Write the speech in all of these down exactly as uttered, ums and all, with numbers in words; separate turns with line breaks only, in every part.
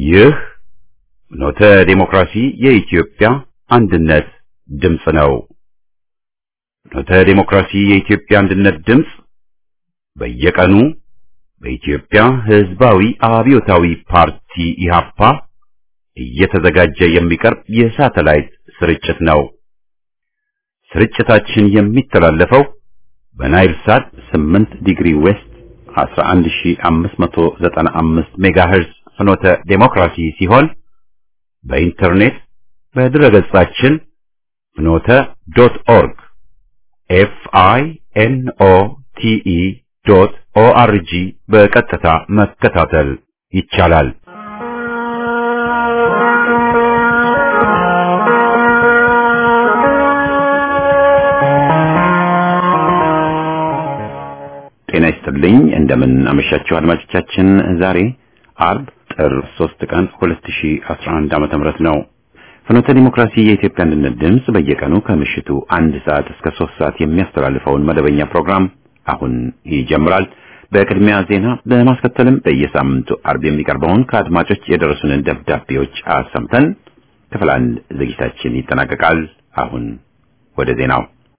ይህ ፍኖተ ዲሞክራሲ የኢትዮጵያ አንድነት ድምፅ ነው። ፍኖተ ዲሞክራሲ የኢትዮጵያ አንድነት ድምፅ በየቀኑ በኢትዮጵያ ሕዝባዊ አብዮታዊ ፓርቲ ኢህአፓ እየተዘጋጀ የሚቀርብ የሳተላይት ስርጭት ነው። ስርጭታችን የሚተላለፈው በናይል ሳት ስምንት ዲግሪ ዌስት አስራ አንድ ሺህ አምስት መቶ ዘጠና አምስት ሜጋሄርዝ ፍኖተ ዲሞክራሲ ሲሆን በኢንተርኔት በድረገጻችን ፍኖተ ዶት ኦርግ ኤፍ አይ ኤን ኦ ቲ ኢ ዶት ኦ አር ጂ በቀጥታ መከታተል ይቻላል። ጤና ይስጥልኝ፣ እንደምን አመሻችሁ አድማጮቻችን። ዛሬ አርብ ጥር ሶስት ቀን ሁለት ሺህ አስራ አንድ ዓመተ ምህረት ነው። ፍኖተ ዲሞክራሲ የኢትዮጵያ አንድነት ድምፅ በየቀኑ ከምሽቱ አንድ ሰዓት እስከ ሶስት ሰዓት የሚያስተላልፈውን መደበኛ ፕሮግራም አሁን ይጀምራል። በቅድሚያ ዜና፣ በማስከተልም በየሳምንቱ አርብ የሚቀርበውን ከአድማጮች የደረሱንን ደብዳቤዎች አሰምተን ክፍል አንድ ዝግጅታችን ይጠናቀቃል። አሁን ወደ ዜናው።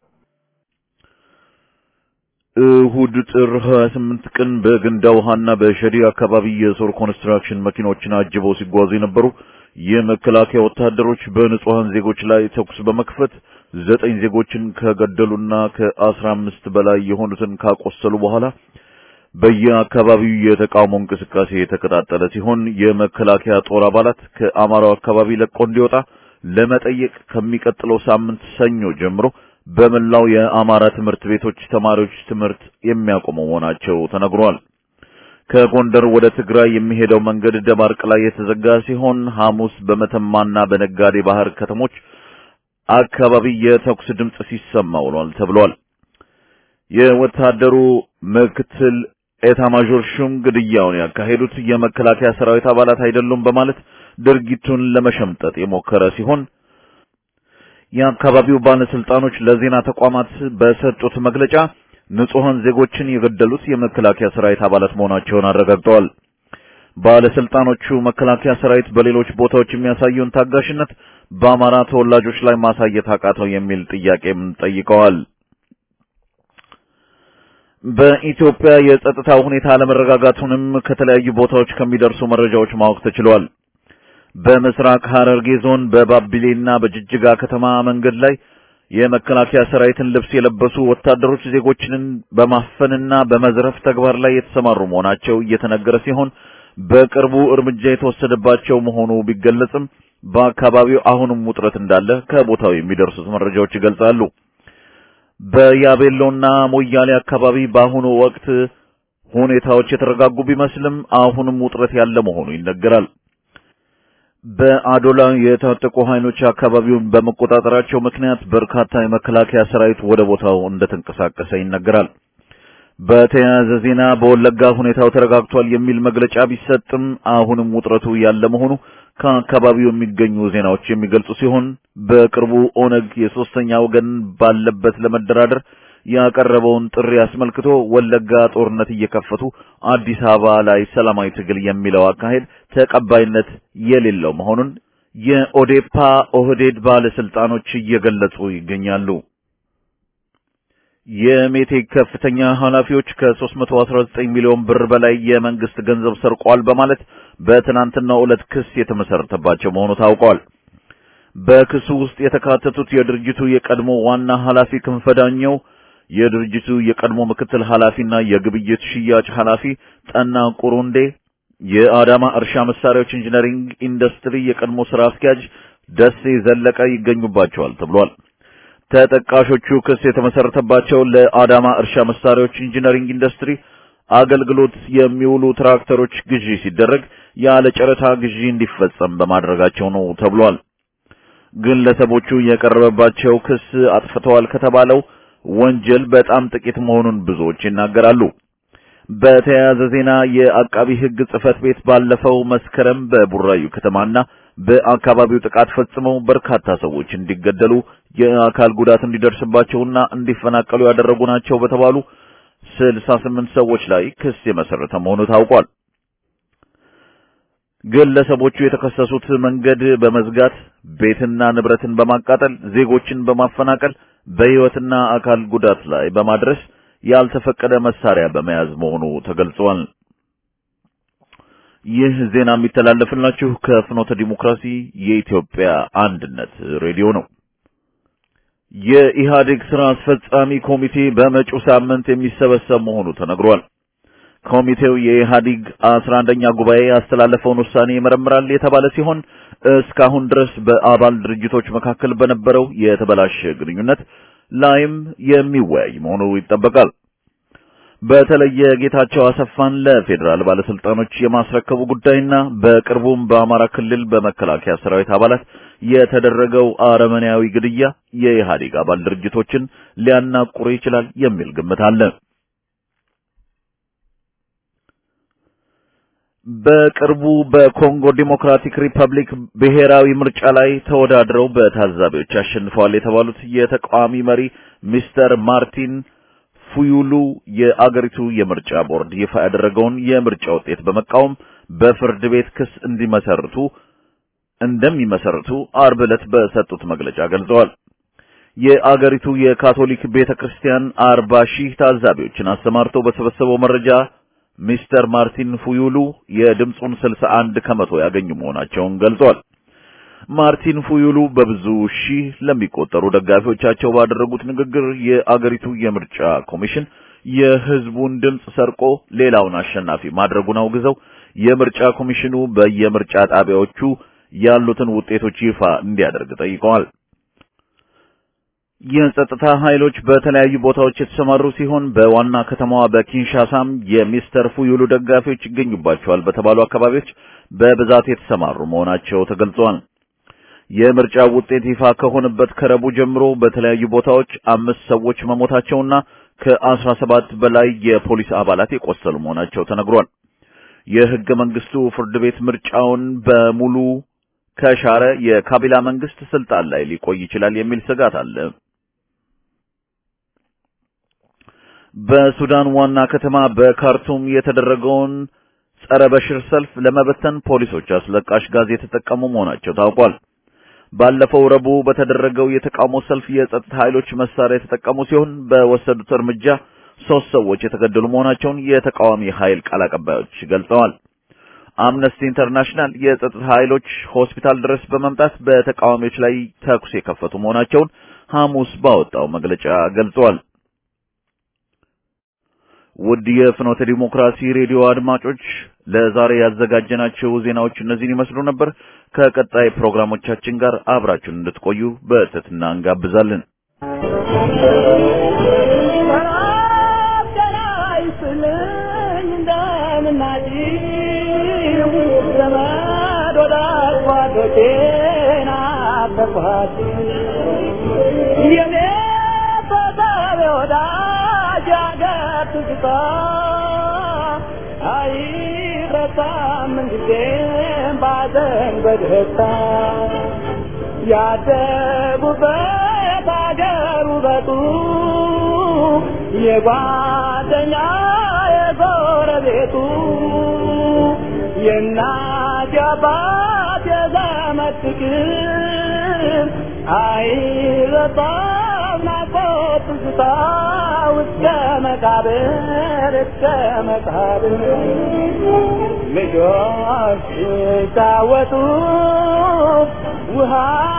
እሁድ ጥር ሃያ ስምንት ቀን በገንዳ ውሃና በሸዲ አካባቢ የሶር ኮንስትራክሽን መኪኖችን አጅበው ሲጓዙ የነበሩ የመከላከያ ወታደሮች በንጹሃን ዜጎች ላይ ተኩስ በመክፈት ዘጠኝ ዜጎችን ከገደሉና ከአስራ አምስት በላይ የሆኑትን ካቆሰሉ በኋላ በየአካባቢው የተቃውሞ እንቅስቃሴ የተቀጣጠለ ሲሆን የመከላከያ ጦር አባላት ከአማራው አካባቢ ለቆ እንዲወጣ ለመጠየቅ ከሚቀጥለው ሳምንት ሰኞ ጀምሮ በመላው የአማራ ትምህርት ቤቶች ተማሪዎች ትምህርት የሚያቆሙ መሆናቸው ተነግሯል። ከጎንደር ወደ ትግራይ የሚሄደው መንገድ ደባርቅ ላይ የተዘጋ ሲሆን ሐሙስ በመተማና በነጋዴ ባህር ከተሞች አካባቢ የተኩስ ድምጽ ሲሰማ ውሏል ተብሏል። የወታደሩ ምክትል ኤታማዦር ሹም ግድያውን ያካሄዱት የመከላከያ ሰራዊት አባላት አይደሉም በማለት ድርጊቱን ለመሸምጠጥ የሞከረ ሲሆን የአካባቢው ባለስልጣኖች ለዜና ተቋማት በሰጡት መግለጫ ንጹሃን ዜጎችን የገደሉት የመከላከያ ሰራዊት አባላት መሆናቸውን አረጋግጠዋል። ባለስልጣኖቹ መከላከያ ሰራዊት በሌሎች ቦታዎች የሚያሳየውን ታጋሽነት በአማራ ተወላጆች ላይ ማሳየት አቃተው የሚል ጥያቄም ጠይቀዋል። በኢትዮጵያ የጸጥታ ሁኔታ አለመረጋጋቱንም ከተለያዩ ቦታዎች ከሚደርሱ መረጃዎች ማወቅ ተችሏል። በምስራቅ ሐረርጌ ዞን በባቢሌና በጅጅጋ ከተማ መንገድ ላይ የመከላከያ ሰራዊትን ልብስ የለበሱ ወታደሮች ዜጎችን በማፈንና በመዝረፍ ተግባር ላይ የተሰማሩ መሆናቸው እየተነገረ ሲሆን በቅርቡ እርምጃ የተወሰደባቸው መሆኑ ቢገለጽም በአካባቢው አሁንም ውጥረት እንዳለ ከቦታው የሚደርሱት መረጃዎች ይገልጻሉ። በያቤሎና ሞያሌ አካባቢ በአሁኑ ወቅት ሁኔታዎች የተረጋጉ ቢመስልም አሁንም ውጥረት ያለ መሆኑ ይነገራል። በአዶላ የታጠቁ ኃይሎች አካባቢውን በመቆጣጠራቸው ምክንያት በርካታ የመከላከያ ሰራዊት ወደ ቦታው እንደተንቀሳቀሰ ይነገራል። በተያያዘ ዜና በወለጋ ሁኔታው ተረጋግቷል የሚል መግለጫ ቢሰጥም አሁንም ውጥረቱ ያለ መሆኑ ከአካባቢው የሚገኙ ዜናዎች የሚገልጹ ሲሆን በቅርቡ ኦነግ የሶስተኛ ወገን ባለበት ለመደራደር ያቀረበውን ጥሪ አስመልክቶ ወለጋ ጦርነት እየከፈቱ አዲስ አበባ ላይ ሰላማዊ ትግል የሚለው አካሄድ ተቀባይነት የሌለው መሆኑን የኦዴፓ ኦህዴድ ባለስልጣኖች እየገለጹ ይገኛሉ። የሜቴክ ከፍተኛ ኃላፊዎች ከሶስት መቶ አስራ ዘጠኝ ሚሊዮን ብር በላይ የመንግስት ገንዘብ ሰርቀዋል በማለት በትናንትናው ዕለት ክስ የተመሰረተባቸው መሆኑ ታውቋል። በክሱ ውስጥ የተካተቱት የድርጅቱ የቀድሞ ዋና ኃላፊ ክንፈዳኛው፣ የድርጅቱ የቀድሞ ምክትል ኃላፊና የግብይት ሽያጭ ኃላፊ ጠና ቁሩንዴ፣ የአዳማ እርሻ መሳሪያዎች ኢንጂነሪንግ ኢንዱስትሪ የቀድሞ ስራ አስኪያጅ ደሴ ዘለቀ ይገኙባቸዋል ተብሏል። ተጠቃሾቹ ክስ የተመሰረተባቸው ለአዳማ እርሻ መሳሪያዎች ኢንጂነሪንግ ኢንዱስትሪ አገልግሎት የሚውሉ ትራክተሮች ግዢ ሲደረግ ያለ ጨረታ ግዢ እንዲፈጸም በማድረጋቸው ነው ተብሏል። ግለሰቦቹ የቀረበባቸው ክስ አጥፍተዋል ከተባለው ወንጀል በጣም ጥቂት መሆኑን ብዙዎች ይናገራሉ። በተያያዘ ዜና የአቃቢ ሕግ ጽሕፈት ቤት ባለፈው መስከረም በቡራዩ ከተማና በአካባቢው ጥቃት ፈጽመው በርካታ ሰዎች እንዲገደሉ የአካል ጉዳት እንዲደርስባቸውና እንዲፈናቀሉ ያደረጉ ናቸው በተባሉ ስልሳ ስምንት ሰዎች ላይ ክስ የመሰረተ መሆኑ ታውቋል። ግለሰቦቹ የተከሰሱት መንገድ በመዝጋት ቤትና ንብረትን በማቃጠል ዜጎችን በማፈናቀል በሕይወትና አካል ጉዳት ላይ በማድረስ ያልተፈቀደ መሳሪያ በመያዝ መሆኑ ተገልጿል። ይህ ዜና የሚተላለፍላችሁ ከፍኖተ ዲሞክራሲ የኢትዮጵያ አንድነት ሬዲዮ ነው። የኢህአዴግ ስራ አስፈጻሚ ኮሚቴ በመጪው ሳምንት የሚሰበሰብ መሆኑ ተነግሯል። ኮሚቴው የኢህአዴግ አስራ አንደኛ ጉባኤ ያስተላለፈውን ውሳኔ ይመረምራል የተባለ ሲሆን እስካሁን ድረስ በአባል ድርጅቶች መካከል በነበረው የተበላሸ ግንኙነት ላይም የሚወያይ መሆኑ ይጠበቃል። በተለየ ጌታቸው አሰፋን ለፌዴራል ባለስልጣኖች የማስረከቡ ጉዳይና በቅርቡም በአማራ ክልል በመከላከያ ሰራዊት አባላት የተደረገው አረመኔያዊ ግድያ የኢህአዴግ አባል ድርጅቶችን ሊያናቁር ይችላል የሚል ግምት አለ። በቅርቡ በኮንጎ ዲሞክራቲክ ሪፐብሊክ ብሔራዊ ምርጫ ላይ ተወዳድረው በታዛቢዎች አሸንፈዋል የተባሉት የተቃዋሚ መሪ ሚስተር ማርቲን ፉዩሉ የአገሪቱ የምርጫ ቦርድ ይፋ ያደረገውን የምርጫ ውጤት በመቃወም በፍርድ ቤት ክስ እንዲመሰርቱ እንደሚመሰርቱ አርብ ዕለት በሰጡት መግለጫ ገልጸዋል። የአገሪቱ የካቶሊክ ቤተክርስቲያን አርባ ሺህ ታዛቢዎችን አሰማርቶ በሰበሰበው መረጃ ሚስተር ማርቲን ፉዩሉ የድምጹን ስልሳ አንድ ከመቶ ያገኙ መሆናቸውን ገልጿል። ማርቲን ፉዩሉ በብዙ ሺህ ለሚቆጠሩ ደጋፊዎቻቸው ባደረጉት ንግግር የአገሪቱ የምርጫ ኮሚሽን የህዝቡን ድምጽ ሰርቆ ሌላውን አሸናፊ ማድረጉን አውግዘው የምርጫ ኮሚሽኑ በየምርጫ ጣቢያዎቹ ያሉትን ውጤቶች ይፋ እንዲያደርግ ጠይቀዋል። የጸጥታ ኃይሎች በተለያዩ ቦታዎች የተሰማሩ ሲሆን በዋና ከተማዋ በኪንሻሳም የሚስተር ፉዩሉ ደጋፊዎች ይገኙባቸዋል በተባሉ አካባቢዎች በብዛት የተሰማሩ መሆናቸው ተገልጿል። የምርጫ ውጤት ይፋ ከሆነበት ከረቡ ጀምሮ በተለያዩ ቦታዎች አምስት ሰዎች መሞታቸውና ከአስራ ሰባት በላይ የፖሊስ አባላት የቆሰሉ መሆናቸው ተነግሯል። የህገ መንግስቱ ፍርድ ቤት ምርጫውን በሙሉ ከሻረ የካቢላ መንግስት ስልጣን ላይ ሊቆይ ይችላል የሚል ስጋት አለ። በሱዳን ዋና ከተማ በካርቱም የተደረገውን ጸረ በሽር ሰልፍ ለመበተን ፖሊሶች አስለቃሽ ጋዝ የተጠቀሙ መሆናቸው ታውቋል። ባለፈው ረቡዕ በተደረገው የተቃውሞ ሰልፍ የጸጥታ ኃይሎች መሳሪያ የተጠቀሙ ሲሆን በወሰዱት እርምጃ ሶስት ሰዎች የተገደሉ መሆናቸውን የተቃዋሚ ኃይል ቃል አቀባዮች ገልጸዋል። አምነስቲ ኢንተርናሽናል የጸጥታ ኃይሎች ሆስፒታል ድረስ በመምጣት በተቃዋሚዎች ላይ ተኩስ የከፈቱ መሆናቸውን ሐሙስ ባወጣው መግለጫ ገልጿል። ውድ የፍኖተ ዲሞክራሲ ሬዲዮ አድማጮች ለዛሬ ያዘጋጀናቸው ዜናዎች እነዚህን ይመስሉ ነበር። ከቀጣይ ፕሮግራሞቻችን ጋር አብራችሁን እንድትቆዩ በትህትና እንጋብዛለን።
ያደጉበት አገሩ በጡ የጓደኛ የጎረቤቱ የእናት የአባት የዘመድ ፍቅር አይረሳም ናፍቆት ትዝታ እስከ መቃብር እስከ መቃብር ልጆች ሲጫወቱ ውሃ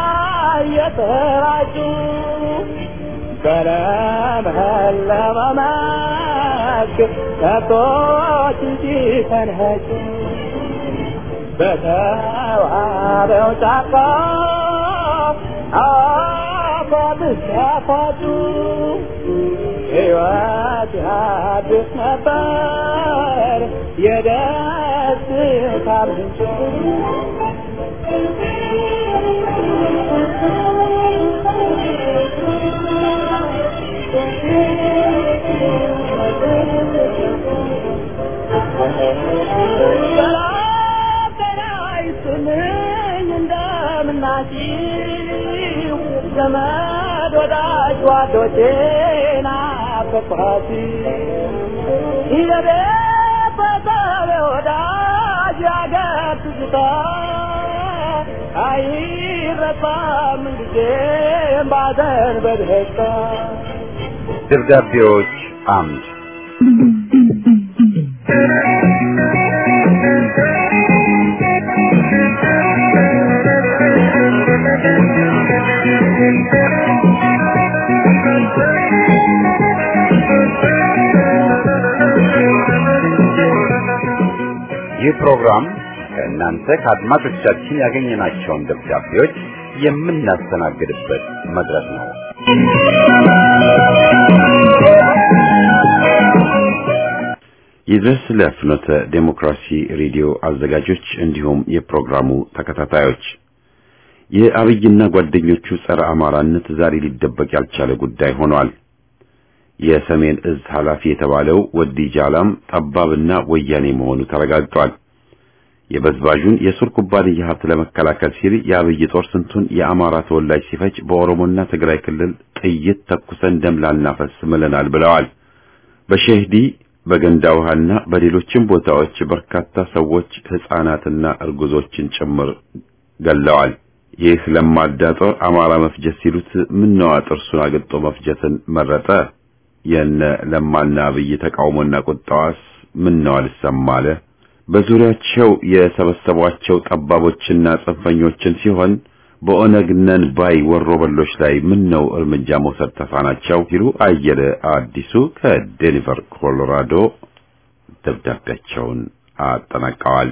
እየተራጩ በለመለመ መስክ ከብቶች ሲፈንጩ በተዋበው ጫካ አፏብስ ያፏጩ ሕይወት ያድስ ነበር የደስታ ምንጭ ዘመድ ወዳጅ ጓዶቼ ናፈቅኋት የቤተሰብ ወዳጅ ያገር ትዝታ ትዝታ አይረሳም ጊዜም ባዘን በደስታ
ደብዳቤዎች አምድ ይህ ፕሮግራም ከእናንተ ከአድማጮቻችን ያገኘናቸውን ደብዳቤዎች የምናስተናግድበት መድረክ ነው። ይድረስ ለፍኖተ ዴሞክራሲ ሬዲዮ አዘጋጆች እንዲሁም የፕሮግራሙ ተከታታዮች የአብይና ጓደኞቹ ጸረ አማራነት ዛሬ ሊደበቅ ያልቻለ ጉዳይ ሆኗል። የሰሜን እዝ ኃላፊ የተባለው ወዲ ጃላም ጠባብና ወያኔ መሆኑ ተረጋግጧል። የበዝባዡን የሱር ኩባንያ ሀብት ለመከላከል ሲል የአብይ ጦር ስንቱን የአማራ ተወላጅ ሲፈጅ በኦሮሞና ትግራይ ክልል ጥይት ተኩሰን ደም ላናፈስ ምለናል ብለዋል። በሸህዲ በገንዳ ውሃና በሌሎችም ቦታዎች በርካታ ሰዎች ህፃናትና እርጉዞችን ጭምር ገለዋል። ይህ ለማዳ ጦር አማራ መፍጀት ሲሉት ምነው ጥርሱን አግጦ መፍጀትን መረጠ? የነ ለማና አብይ ተቃውሞና ቁጣዋስ ምነው አልሰማለ? በዙሪያቸው የሰበሰቧቸው ጠባቦችና ጽንፈኞችን ሲሆን በኦነግነን ባይ ወሮበሎች ላይ ምነው እርምጃ መውሰድ ተሳናቸው ሲሉ አየለ አዲሱ ከዴንቨር ኮሎራዶ ደብዳቤያቸውን አጠናቀዋል።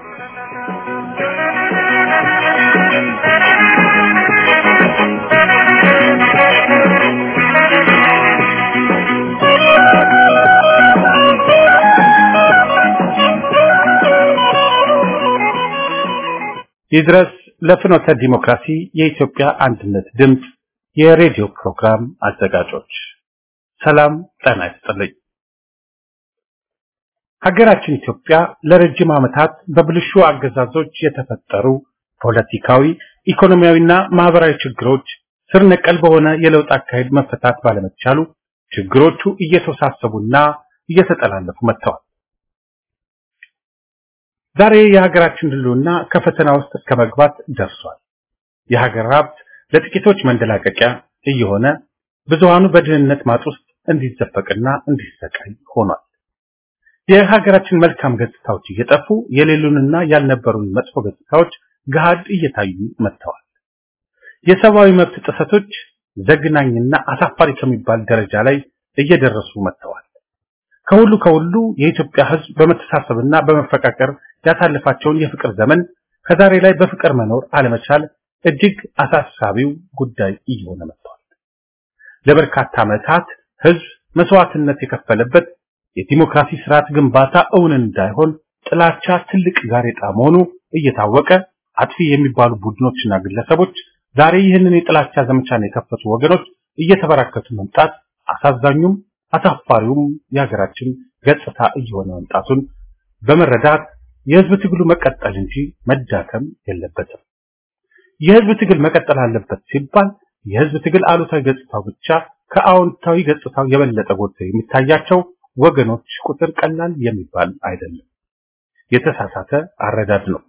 ይድረስ ለፍኖተ ዲሞክራሲ የኢትዮጵያ አንድነት ድምጽ የሬዲዮ ፕሮግራም አዘጋጆች ሰላም ጤና ይስጥልኝ። ሀገራችን ኢትዮጵያ ለረጅም ዓመታት በብልሹ አገዛዞች የተፈጠሩ ፖለቲካዊ፣ ኢኮኖሚያዊና ማህበራዊ ችግሮች ስር ነቀል በሆነ የለውጥ አካሄድ መፈታት ባለመቻሉ ችግሮቹ እየተወሳሰቡና እየተጠላለፉ መጥተዋል። ዛሬ የሀገራችን ህልውና ከፈተና ውስጥ እስከመግባት ደርሷል። የሀገር ሀብት ለጥቂቶች መንደላቀቂያ እየሆነ ብዙሃኑ በድህነት ማጥ ውስጥ እንዲዘፈቅና እንዲሰቃይ ሆኗል። የሀገራችን መልካም ገጽታዎች እየጠፉ የሌሉንና ያልነበሩን መጥፎ ገጽታዎች ገሃድ እየታዩ መጥተዋል። የሰብአዊ መብት ጥሰቶች ዘግናኝና አሳፋሪ ከሚባል ደረጃ ላይ እየደረሱ መጥተዋል። ከሁሉ ከሁሉ የኢትዮጵያ ህዝብ በመተሳሰብና በመፈቃቀር ያሳለፋቸውን የፍቅር ዘመን ከዛሬ ላይ በፍቅር መኖር አለመቻል እጅግ አሳሳቢው ጉዳይ እየሆነ መጥቷል። ለበርካታ ዓመታት ህዝብ መስዋዕትነት የከፈለበት የዲሞክራሲ ስርዓት ግንባታ እውን እንዳይሆን ጥላቻ ትልቅ ጋሬጣ መሆኑ እየታወቀ አጥፊ የሚባሉ ቡድኖችና ግለሰቦች ዛሬ ይህንን የጥላቻ ዘመቻን የከፈቱ ወገኖች እየተበራከቱ መምጣት አሳዛኙም አሳፋሪውም የሀገራችን ገጽታ እየሆነ መምጣቱን በመረዳት የህዝብ ትግሉ መቀጠል እንጂ መዳከም የለበትም። የህዝብ ትግል መቀጠል አለበት ሲባል የህዝብ ትግል አሉታዊ ገጽታው ብቻ ከአዎንታዊ ገጽታው የበለጠ ጎልቶ የሚታያቸው ወገኖች ቁጥር ቀላል የሚባል አይደለም። የተሳሳተ አረዳድ ነው።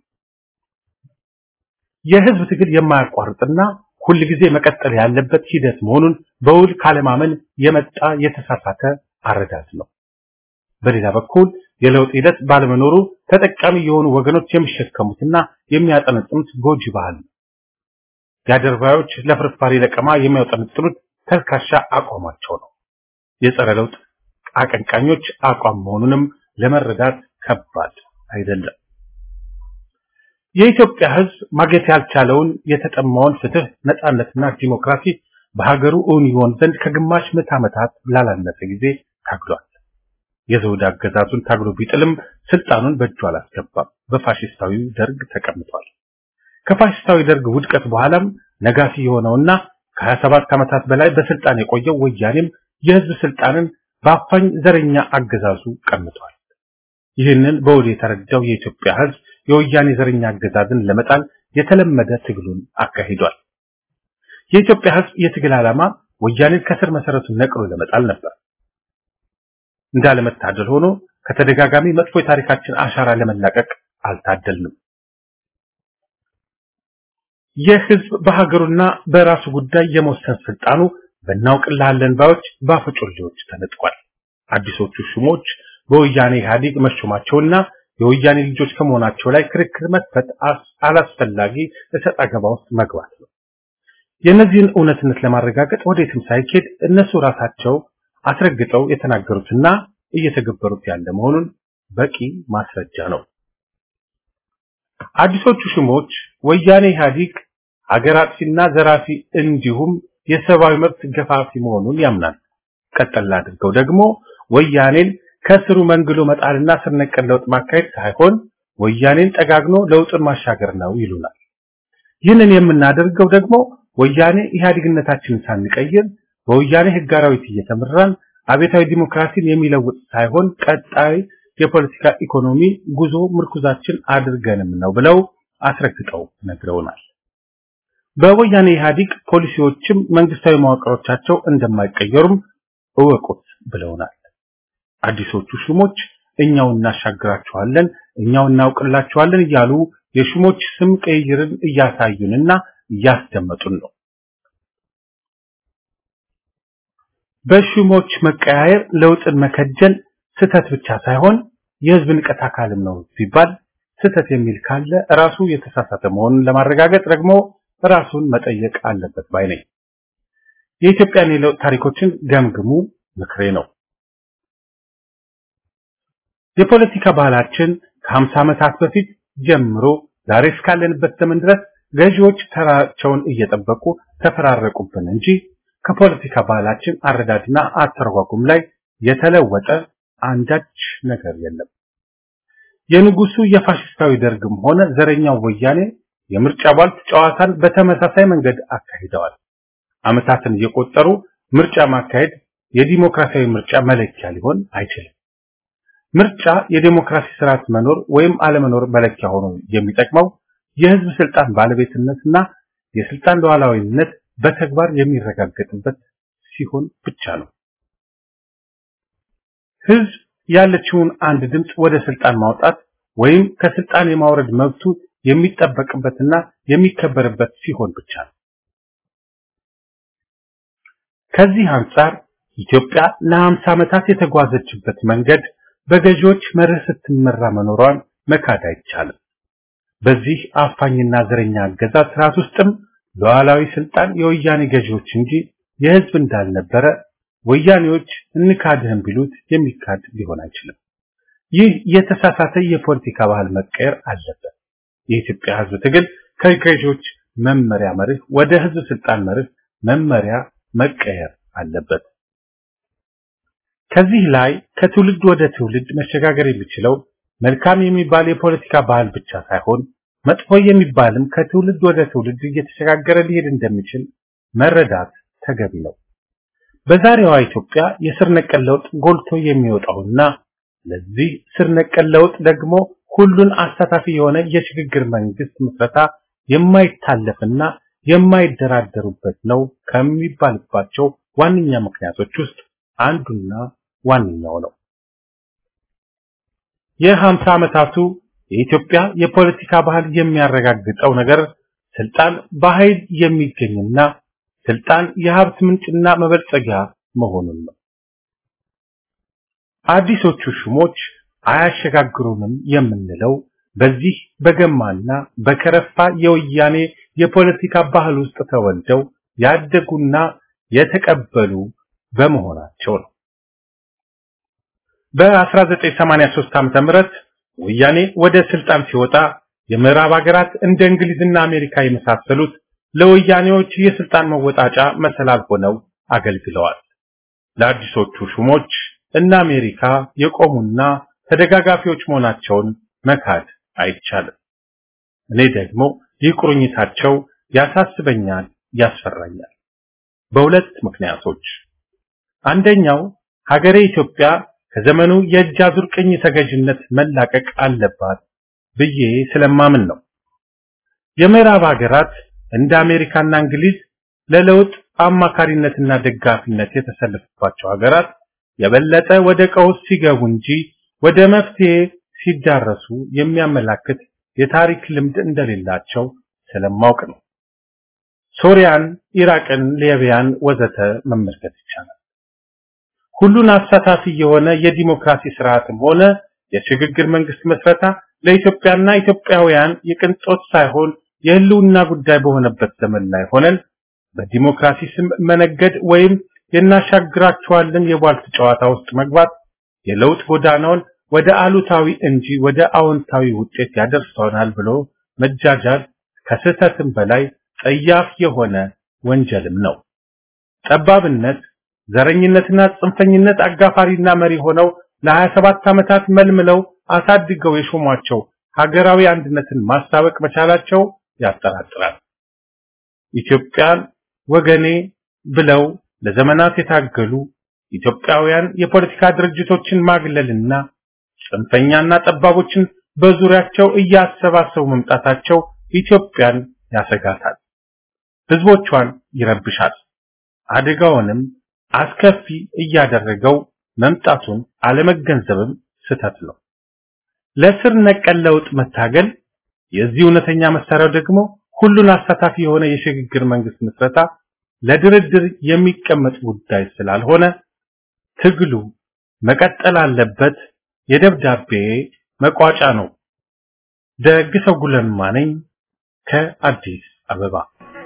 የህዝብ ትግል የማያቋርጥና ሁሉ ጊዜ መቀጠል ያለበት ሂደት መሆኑን በውል ካለማመን የመጣ የተሳሳተ አረዳድ ነው። በሌላ በኩል የለውጥ ሂደት ባለመኖሩ ተጠቃሚ የሆኑ ወገኖች የሚሸከሙትና የሚያጠነጥኑት ጎጂ ባህል ነው። ያደርባዮች ለፍርፋሪ ለቀማ የሚያጠነጥኑት ተልካሻ አቋማቸው ነው። የጸረ ለውጥ አቀንቃኞች አቋም መሆኑንም ለመረዳት ከባድ አይደለም። የኢትዮጵያ ህዝብ ማግኘት ያልቻለውን የተጠማውን ፍትህ፣ ነጻነትና ዲሞክራሲ በሀገሩ እውን ይሆን ዘንድ ከግማሽ ምዕተ ዓመታት ላላነሰ ጊዜ ታግሏል። የዘውድ አገዛዙን ታግሎ ቢጥልም ስልጣኑን በእጁ አላስገባም። በፋሺስታዊው ደርግ ተቀምጧል። ከፋሺስታዊ ደርግ ውድቀት በኋላም ነጋሲ የሆነውና ከሀያ ሰባት ዓመታት በላይ በስልጣን የቆየው ወያኔም የህዝብ ስልጣንን በአፋኝ ዘረኛ አገዛዙ ቀምጧል። ይህንን በውል የተረዳው የኢትዮጵያ ህዝብ የወያኔ ዘረኛ አገዛዝን ለመጣል የተለመደ ትግሉን አካሂዷል። የኢትዮጵያ ህዝብ የትግል ዓላማ ወያኔን ከስር መሰረቱ ነቅሎ ለመጣል ነበር። እንዳለመታደል ሆኖ ከተደጋጋሚ መጥፎ የታሪካችን አሻራ ለመላቀቅ አልታደልንም። የህዝብ በሀገሩና በራሱ ጉዳይ የመወሰን ስልጣኑ በእናውቅልሃለን ባዮች ባፈጮሌዎች ተነጥቋል። አዲሶቹ ሹሞች በወያኔ ኢህአዴግ መሾማቸውና የወያኔ ልጆች ከመሆናቸው ላይ ክርክር መክፈት አላስፈላጊ እሰጥ አገባ ውስጥ መግባት ነው። የነዚህን እውነትነት ለማረጋገጥ ወዴትም ሳይኬድ እነሱ ራሳቸው አስረግጠው የተናገሩትና እየተገበሩት ያለ መሆኑን በቂ ማስረጃ ነው። አዲሶቹ ሹሞች ወያኔ ኢህአዴግ ሀገር አጥፊና ዘራፊ እንዲሁም የሰብአዊ መብት ገፋፊ መሆኑን ያምናል። ቀጠል አድርገው ደግሞ ወያኔን ከስሩ መንግሎ መጣልና ስር ነቀል ለውጥ ማካሄድ ሳይሆን ወያኔን ጠጋግኖ ለውጥን ማሻገር ነው ይሉናል። ይህንን የምናደርገው ደግሞ ወያኔ ኢህአዴግነታችንን ሳንቀይር በወያኔ ህጋራዊት እየተመራን አቤታዊ ዲሞክራሲን የሚለውጥ ሳይሆን ቀጣይ የፖለቲካ ኢኮኖሚ ጉዞ ምርኩዛችን አድርገንም ነው ብለው አስረግጠው ነግረውናል። በወያኔ ኢህአዴግ ፖሊሲዎችም መንግስታዊ መዋቅሮቻቸው እንደማይቀየሩም እወቁት ብለውናል። አዲሶቹ ሹሞች እኛው እናሻግራቸዋለን፣ እኛው እናውቅላቸዋለን እያሉ የሹሞች ስም ቀይርን እያሳዩንና እያስደመጡን ነው። በሹሞች መቀያየር ለውጥን መከጀል ስተት ብቻ ሳይሆን የህዝብ ንቀት አካልም ነው ሲባል ስተት የሚል ካለ ራሱ የተሳሳተ መሆኑን ለማረጋገጥ ደግሞ ራሱን መጠየቅ አለበት ባይ ነኝ። የኢትዮጵያን የለውጥ ታሪኮችን ገምግሙ ምክሬ ነው። የፖለቲካ ባህላችን ከ50 ዓመታት በፊት ጀምሮ ዛሬ እስካለንበት ዘመን ድረስ ገዢዎች ተራቸውን እየጠበቁ ተፈራረቁብን እንጂ ከፖለቲካ ባህላችን አረዳድና አተረጓጉም ላይ የተለወጠ አንዳች ነገር የለም። የንጉሱ የፋሽስታዊ ደርግም ሆነ ዘረኛው ወያኔ የምርጫ ባልት ጨዋታን በተመሳሳይ መንገድ አካሂደዋል። አመታትን እየቆጠሩ ምርጫ ማካሄድ የዲሞክራሲያዊ ምርጫ መለኪያ ሊሆን አይችልም። ምርጫ የዲሞክራሲ ስርዓት መኖር ወይም አለመኖር መለኪያ ሆኖ የሚጠቅመው የህዝብ ስልጣን ባለቤትነትና የስልጣን ሉዓላዊነት በተግባር የሚረጋገጥበት ሲሆን ብቻ ነው። ህዝብ ያለችውን አንድ ድምጽ ወደ ስልጣን ማውጣት ወይም ከስልጣን የማውረድ መብቱ የሚጠበቅበትና የሚከበርበት ሲሆን ብቻ ነው። ከዚህ አንፃር ኢትዮጵያ ለ50 ዓመታት የተጓዘችበት መንገድ በገዢዎች መርህ ስትመራ መኖሯን መካድ አይቻልም። በዚህ አፋኝና ዘረኛ አገዛዝ ስርዓት ውስጥም ሉዓላዊ ስልጣን የወያኔ ገዢዎች እንጂ የህዝብ እንዳልነበረ ወያኔዎች እንካድህም ቢሉት የሚካድ ሊሆን አይችልም። ይህ የተሳሳተ የፖለቲካ ባህል መቀየር አለበት። የኢትዮጵያ ህዝብ ትግል ከገዢዎች መመሪያ መርህ ወደ ህዝብ ስልጣን መርህ መመሪያ መቀየር አለበት። ከዚህ ላይ ከትውልድ ወደ ትውልድ መሸጋገር የሚችለው መልካም የሚባል የፖለቲካ ባህል ብቻ ሳይሆን መጥፎ የሚባልም ከትውልድ ወደ ትውልድ እየተሸጋገረ ሊሄድ እንደሚችል መረዳት ተገቢ ነው። በዛሬዋ ኢትዮጵያ የስር ነቀል ለውጥ ጎልቶ የሚወጣውና ለዚህ ስር ነቀል ለውጥ ደግሞ ሁሉን አሳታፊ የሆነ የሽግግር መንግስት ምስረታ የማይታለፍና የማይደራደሩበት ነው ከሚባልባቸው ዋነኛ ምክንያቶች ውስጥ አንዱና ዋነኛው ነው። የ50 ዓመታቱ የኢትዮጵያ የፖለቲካ ባህል የሚያረጋግጠው ነገር ስልጣን በኃይል የሚገኝና ስልጣን የሀብት ምንጭና መበልጸጊያ መሆኑን ነው። አዲሶቹ ሹሞች አያሸጋግሩንም የምንለው በዚህ በገማና በከረፋ የወያኔ የፖለቲካ ባህል ውስጥ ተወልደው ያደጉና የተቀበሉ በመሆናቸው ነው። በ1983 ዓመተ ምህረት ወያኔ ወደ ስልጣን ሲወጣ የምዕራብ ሀገራት እንደ እንግሊዝና አሜሪካ የመሳሰሉት ለወያኔዎች የስልጣን መወጣጫ መሰላል ሆነው አገልግለዋል። ለአዲሶቹ ሹሞች እና አሜሪካ የቆሙና ተደጋጋፊዎች መሆናቸውን መካድ አይቻልም። እኔ ደግሞ ይህ ቁርኝታቸው ያሳስበኛል፣ ያስፈራኛል በሁለት ምክንያቶች። አንደኛው ሀገሬ ኢትዮጵያ ከዘመኑ የእጅ አዙር ቅኝ ተገዥነት መላቀቅ አለባት ብዬ ስለማምን ነው። የምዕራብ ሀገራት እንደ አሜሪካና እንግሊዝ ለለውጥ አማካሪነትና ደጋፊነት የተሰለፉባቸው ሀገራት የበለጠ ወደ ቀውስ ሲገቡ እንጂ ወደ መፍትሄ ሲዳረሱ የሚያመላክት የታሪክ ልምድ እንደሌላቸው ስለማውቅ ነው። ሶሪያን፣ ኢራቅን፣ ሊቢያን ወዘተ መመልከት ይቻላል። ሁሉን አሳታፊ የሆነ የዲሞክራሲ ስርዓትም ሆነ የሽግግር መንግስት መስረታ ለኢትዮጵያና ኢትዮጵያውያን የቅንጦት ሳይሆን የህልውና ጉዳይ በሆነበት ዘመን ላይ ሆነን በዲሞክራሲ ስም መነገድ ወይም የናሻግራቸዋለን የቧልት ጨዋታ ውስጥ መግባት የለውጥ ጎዳናውን ወደ አሉታዊ እንጂ ወደ አዎንታዊ ውጤት ያደርሰናል ብሎ መጃጃል ከስህተትም በላይ ጸያፍ የሆነ ወንጀልም ነው። ጠባብነት፣ ዘረኝነትና ጽንፈኝነት አጋፋሪና መሪ ሆነው ለሀያ ሰባት ዓመታት መልምለው አሳድገው የሾሟቸው ሀገራዊ አንድነትን ማስታወቅ መቻላቸው ያጠራጥራል። ኢትዮጵያን ወገኔ ብለው ለዘመናት የታገሉ ኢትዮጵያውያን የፖለቲካ ድርጅቶችን ማግለልና ጽንፈኛና ጠባቦችን በዙሪያቸው እያሰባሰቡ መምጣታቸው ኢትዮጵያን ያሰጋታል፣ ህዝቦቿን ይረብሻል። አደጋውንም አስከፊ እያደረገው መምጣቱን አለመገንዘብም ስህተት ነው። ለስር ነቀል ለውጥ መታገል የዚህ እውነተኛ መሳሪያው ደግሞ ሁሉን አሳታፊ የሆነ የሽግግር መንግስት መስረታ ለድርድር የሚቀመጥ ጉዳይ ስላልሆነ ትግሉ መቀጠል አለበት። የደብዳቤ መቋጫ ነው። ደግሰው ጉለማ ነኝ ከአዲስ አበባ።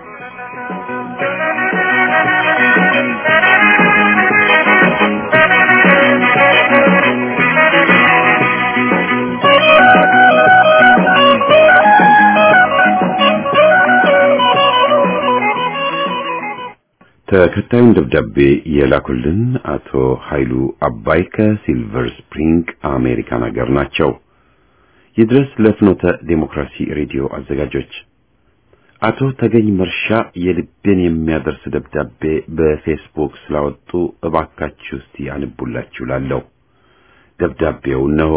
ተከታዩን ደብዳቤ የላኩልን አቶ ኃይሉ አባይ ከሲልቨር ስፕሪንግ አሜሪካን ሀገር ናቸው። ይድረስ ለፍኖተ ዴሞክራሲ ሬዲዮ አዘጋጆች፣ አቶ ተገኝ መርሻ የልቤን የሚያደርስ ደብዳቤ በፌስቡክ ስላወጡ እባካችሁ እስቲ አንቡላችሁ ላለው ደብዳቤው ነው።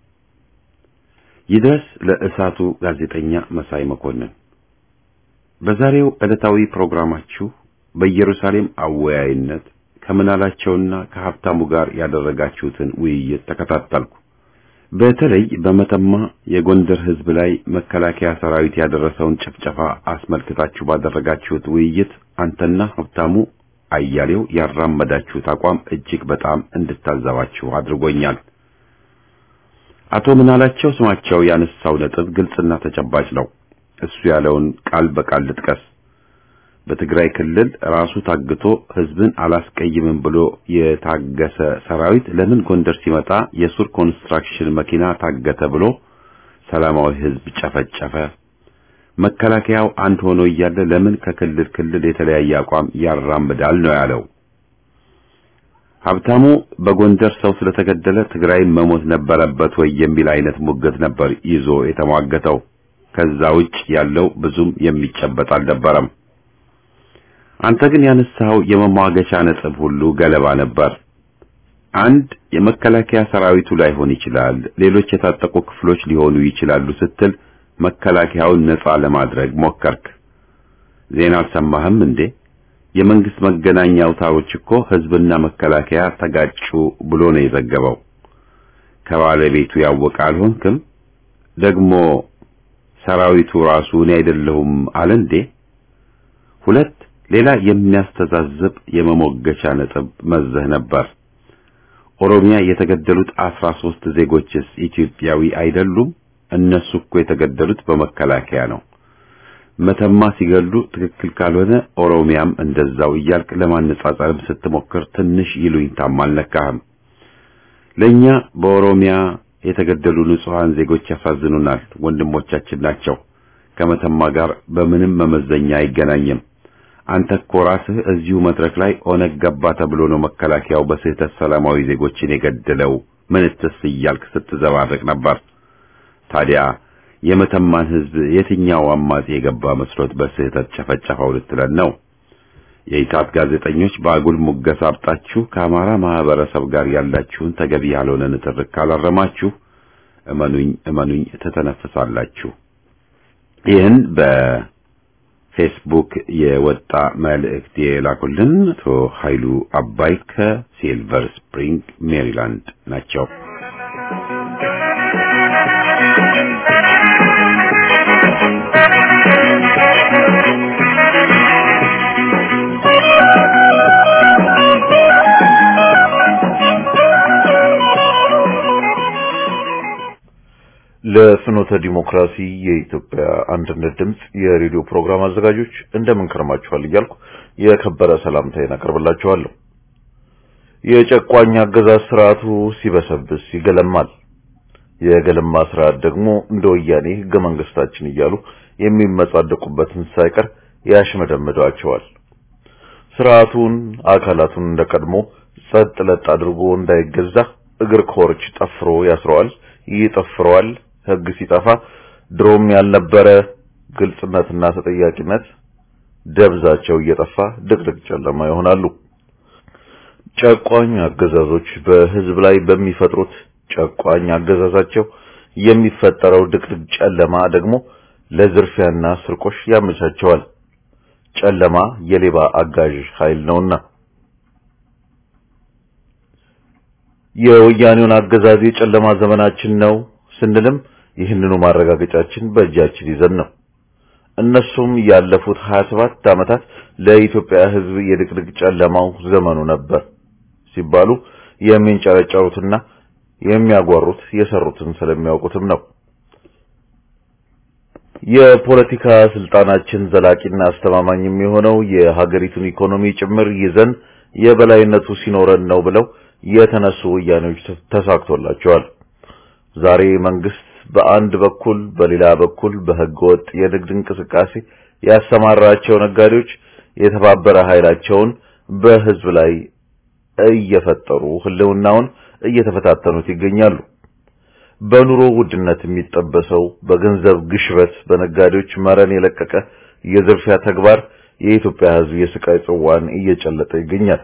ይድረስ ለእሳቱ ጋዜጠኛ መሳይ መኮንን፣ በዛሬው ዕለታዊ ፕሮግራማችሁ በኢየሩሳሌም አወያይነት ከመናላቸውና ከሀብታሙ ጋር ያደረጋችሁትን ውይይት ተከታተልኩ። በተለይ በመተማ የጎንደር ህዝብ ላይ መከላከያ ሰራዊት ያደረሰውን ጭፍጨፋ አስመልክታችሁ ባደረጋችሁት ውይይት አንተና ሀብታሙ አያሌው ያራመዳችሁት አቋም እጅግ በጣም እንድታዘባችሁ አድርጎኛል። አቶ መናላቸው ስማቸው ያነሳው ነጥብ ግልጽና ተጨባጭ ነው። እሱ ያለውን ቃል በቃል ልጥቀስ። በትግራይ ክልል ራሱ ታግቶ ህዝብን አላስቀይምም ብሎ የታገሰ ሰራዊት ለምን ጎንደር ሲመጣ የሱር ኮንስትራክሽን መኪና ታገተ ብሎ ሰላማዊ ህዝብ ጨፈጨፈ? መከላከያው አንድ ሆኖ እያለ ለምን ከክልል ክልል የተለያየ አቋም ያራምዳል ነው ያለው። ሀብታሙ በጎንደር ሰው ስለተገደለ ትግራይ መሞት ነበረበት ወይ የሚል አይነት ሙግት ነበር ይዞ የተሟገተው። ከዛ ውጭ ያለው ብዙም የሚጨበጥ አልነበረም። አንተ ግን ያነሳው የመሟገቻ ነጥብ ሁሉ ገለባ ነበር። አንድ የመከላከያ ሰራዊቱ ላይሆን ይችላል፣ ሌሎች የታጠቁ ክፍሎች ሊሆኑ ይችላሉ ስትል መከላከያውን ነፃ ለማድረግ ሞከርክ። ዜና አልሰማህም እንዴ? የመንግስት መገናኛ አውታሮች እኮ ህዝብና መከላከያ ተጋጩ ብሎ ነው የዘገበው። ከባለቤቱ ያወቀ አልሆንክም? ደግሞ ሰራዊቱ ራሱ እኔ አይደለሁም አለ እንዴ? ሁለት ሌላ የሚያስተዛዝብ የመሞገቻ ነጥብ መዘህ ነበር። ኦሮሚያ የተገደሉት አስራ ሶስት ዜጎችስ ኢትዮጵያዊ አይደሉም? እነሱ እኮ የተገደሉት በመከላከያ ነው። መተማ ሲገሉ ትክክል ካልሆነ ኦሮሚያም እንደዛው እያልክ ለማነጻጸርም ስትሞክር ትንሽ ይሉኝታም አልነካህም። ለኛ በኦሮሚያ የተገደሉ ንጹሃን ዜጎች ያሳዝኑናል፣ ወንድሞቻችን ናቸው። ከመተማ ጋር በምንም መመዘኛ አይገናኝም። አንተ እኮ ራስህ እዚሁ መድረክ ላይ ኦነግ ገባ ተብሎ ነው መከላከያው በስህተት ሰላማዊ ዜጎችን የገደለው ምንትስ እያልክ ስትዘባረቅ ነበር። ታዲያ የመተማን ህዝብ የትኛው አማጺ የገባ መስሎት በስህተት ጨፈጨፈው ልትለን ነው? የኢሳት ጋዜጠኞች በአጉል ሙገሳ አብጣችሁ ከአማራ ማህበረሰብ ጋር ያላችሁን ተገቢ ያልሆነ ንትርክ ካላረማችሁ እመኑኝ እመኑኝ ተተነፍሳላችሁ። ይህን በ ፌስቡክ የወጣ መልእክት የላኩልን አቶ ኃይሉ አባይ ከሲልቨር ስፕሪንግ ሜሪላንድ ናቸው።
ለፍኖተ ዲሞክራሲ የኢትዮጵያ አንድነት ድምጽ የሬዲዮ ፕሮግራም አዘጋጆች እንደምን ከርማችኋል እያልኩ የከበረ ሰላምታዬን አቀርብላችኋለሁ። የጨቋኝ አገዛዝ ስርዓቱ ሲበሰብስ ይገለማል። የገለማ ስርዓት ደግሞ እንደ ወያኔ ህገ መንግስታችን እያሉ የሚመጻደቁበትን ሳይቀር ያሽመደምዷቸዋል። ስርዓቱን አካላቱን እንደቀድሞ ጸጥ ለጥ አድርጎ እንዳይገዛ እግር ኮርች ጠፍሮ ያስረዋል፣ ይጠፍረዋል። ህግ ሲጠፋ ድሮም ያልነበረ ግልጽነትና ተጠያቂነት ደብዛቸው እየጠፋ ድቅድቅ ጨለማ ይሆናሉ። ጨቋኝ አገዛዞች በህዝብ ላይ በሚፈጥሩት ጨቋኝ አገዛዛቸው የሚፈጠረው ድቅድቅ ጨለማ ደግሞ ለዝርፊያና ስርቆሽ ያመቻቸዋል። ጨለማ የሌባ አጋዥ ኃይል ነውና የወያኔውን አገዛዝ የጨለማ ዘመናችን ነው ስንልም ይህንኑ ማረጋገጫችን በእጃችን ይዘን ነው። እነሱም ያለፉት ሀያ ሰባት ዓመታት ለኢትዮጵያ ህዝብ የድቅድቅ ጨለማው ዘመኑ ነበር ሲባሉ የሚንጨረጨሩትና የሚያጓሩት የሰሩትን ስለሚያውቁትም ነው። የፖለቲካ ስልጣናችን ዘላቂና አስተማማኝ የሚሆነው የሀገሪቱን ኢኮኖሚ ጭምር ይዘን የበላይነቱ ሲኖረን ነው ብለው የተነሱ ወያኔዎች ተሳክቶላቸዋል። ዛሬ መንግስት በአንድ በኩል በሌላ በኩል በህገወጥ የንግድ እንቅስቃሴ ያሰማራቸው ነጋዴዎች የተባበረ ኃይላቸውን በህዝብ ላይ እየፈጠሩ ህልውናውን እየተፈታተኑት ይገኛሉ። በኑሮ ውድነት የሚጠበሰው በገንዘብ ግሽበት በነጋዴዎች መረን የለቀቀ የዝርፊያ ተግባር የኢትዮጵያ ህዝብ የስቃይ ጽዋን እየጨለጠ ይገኛል።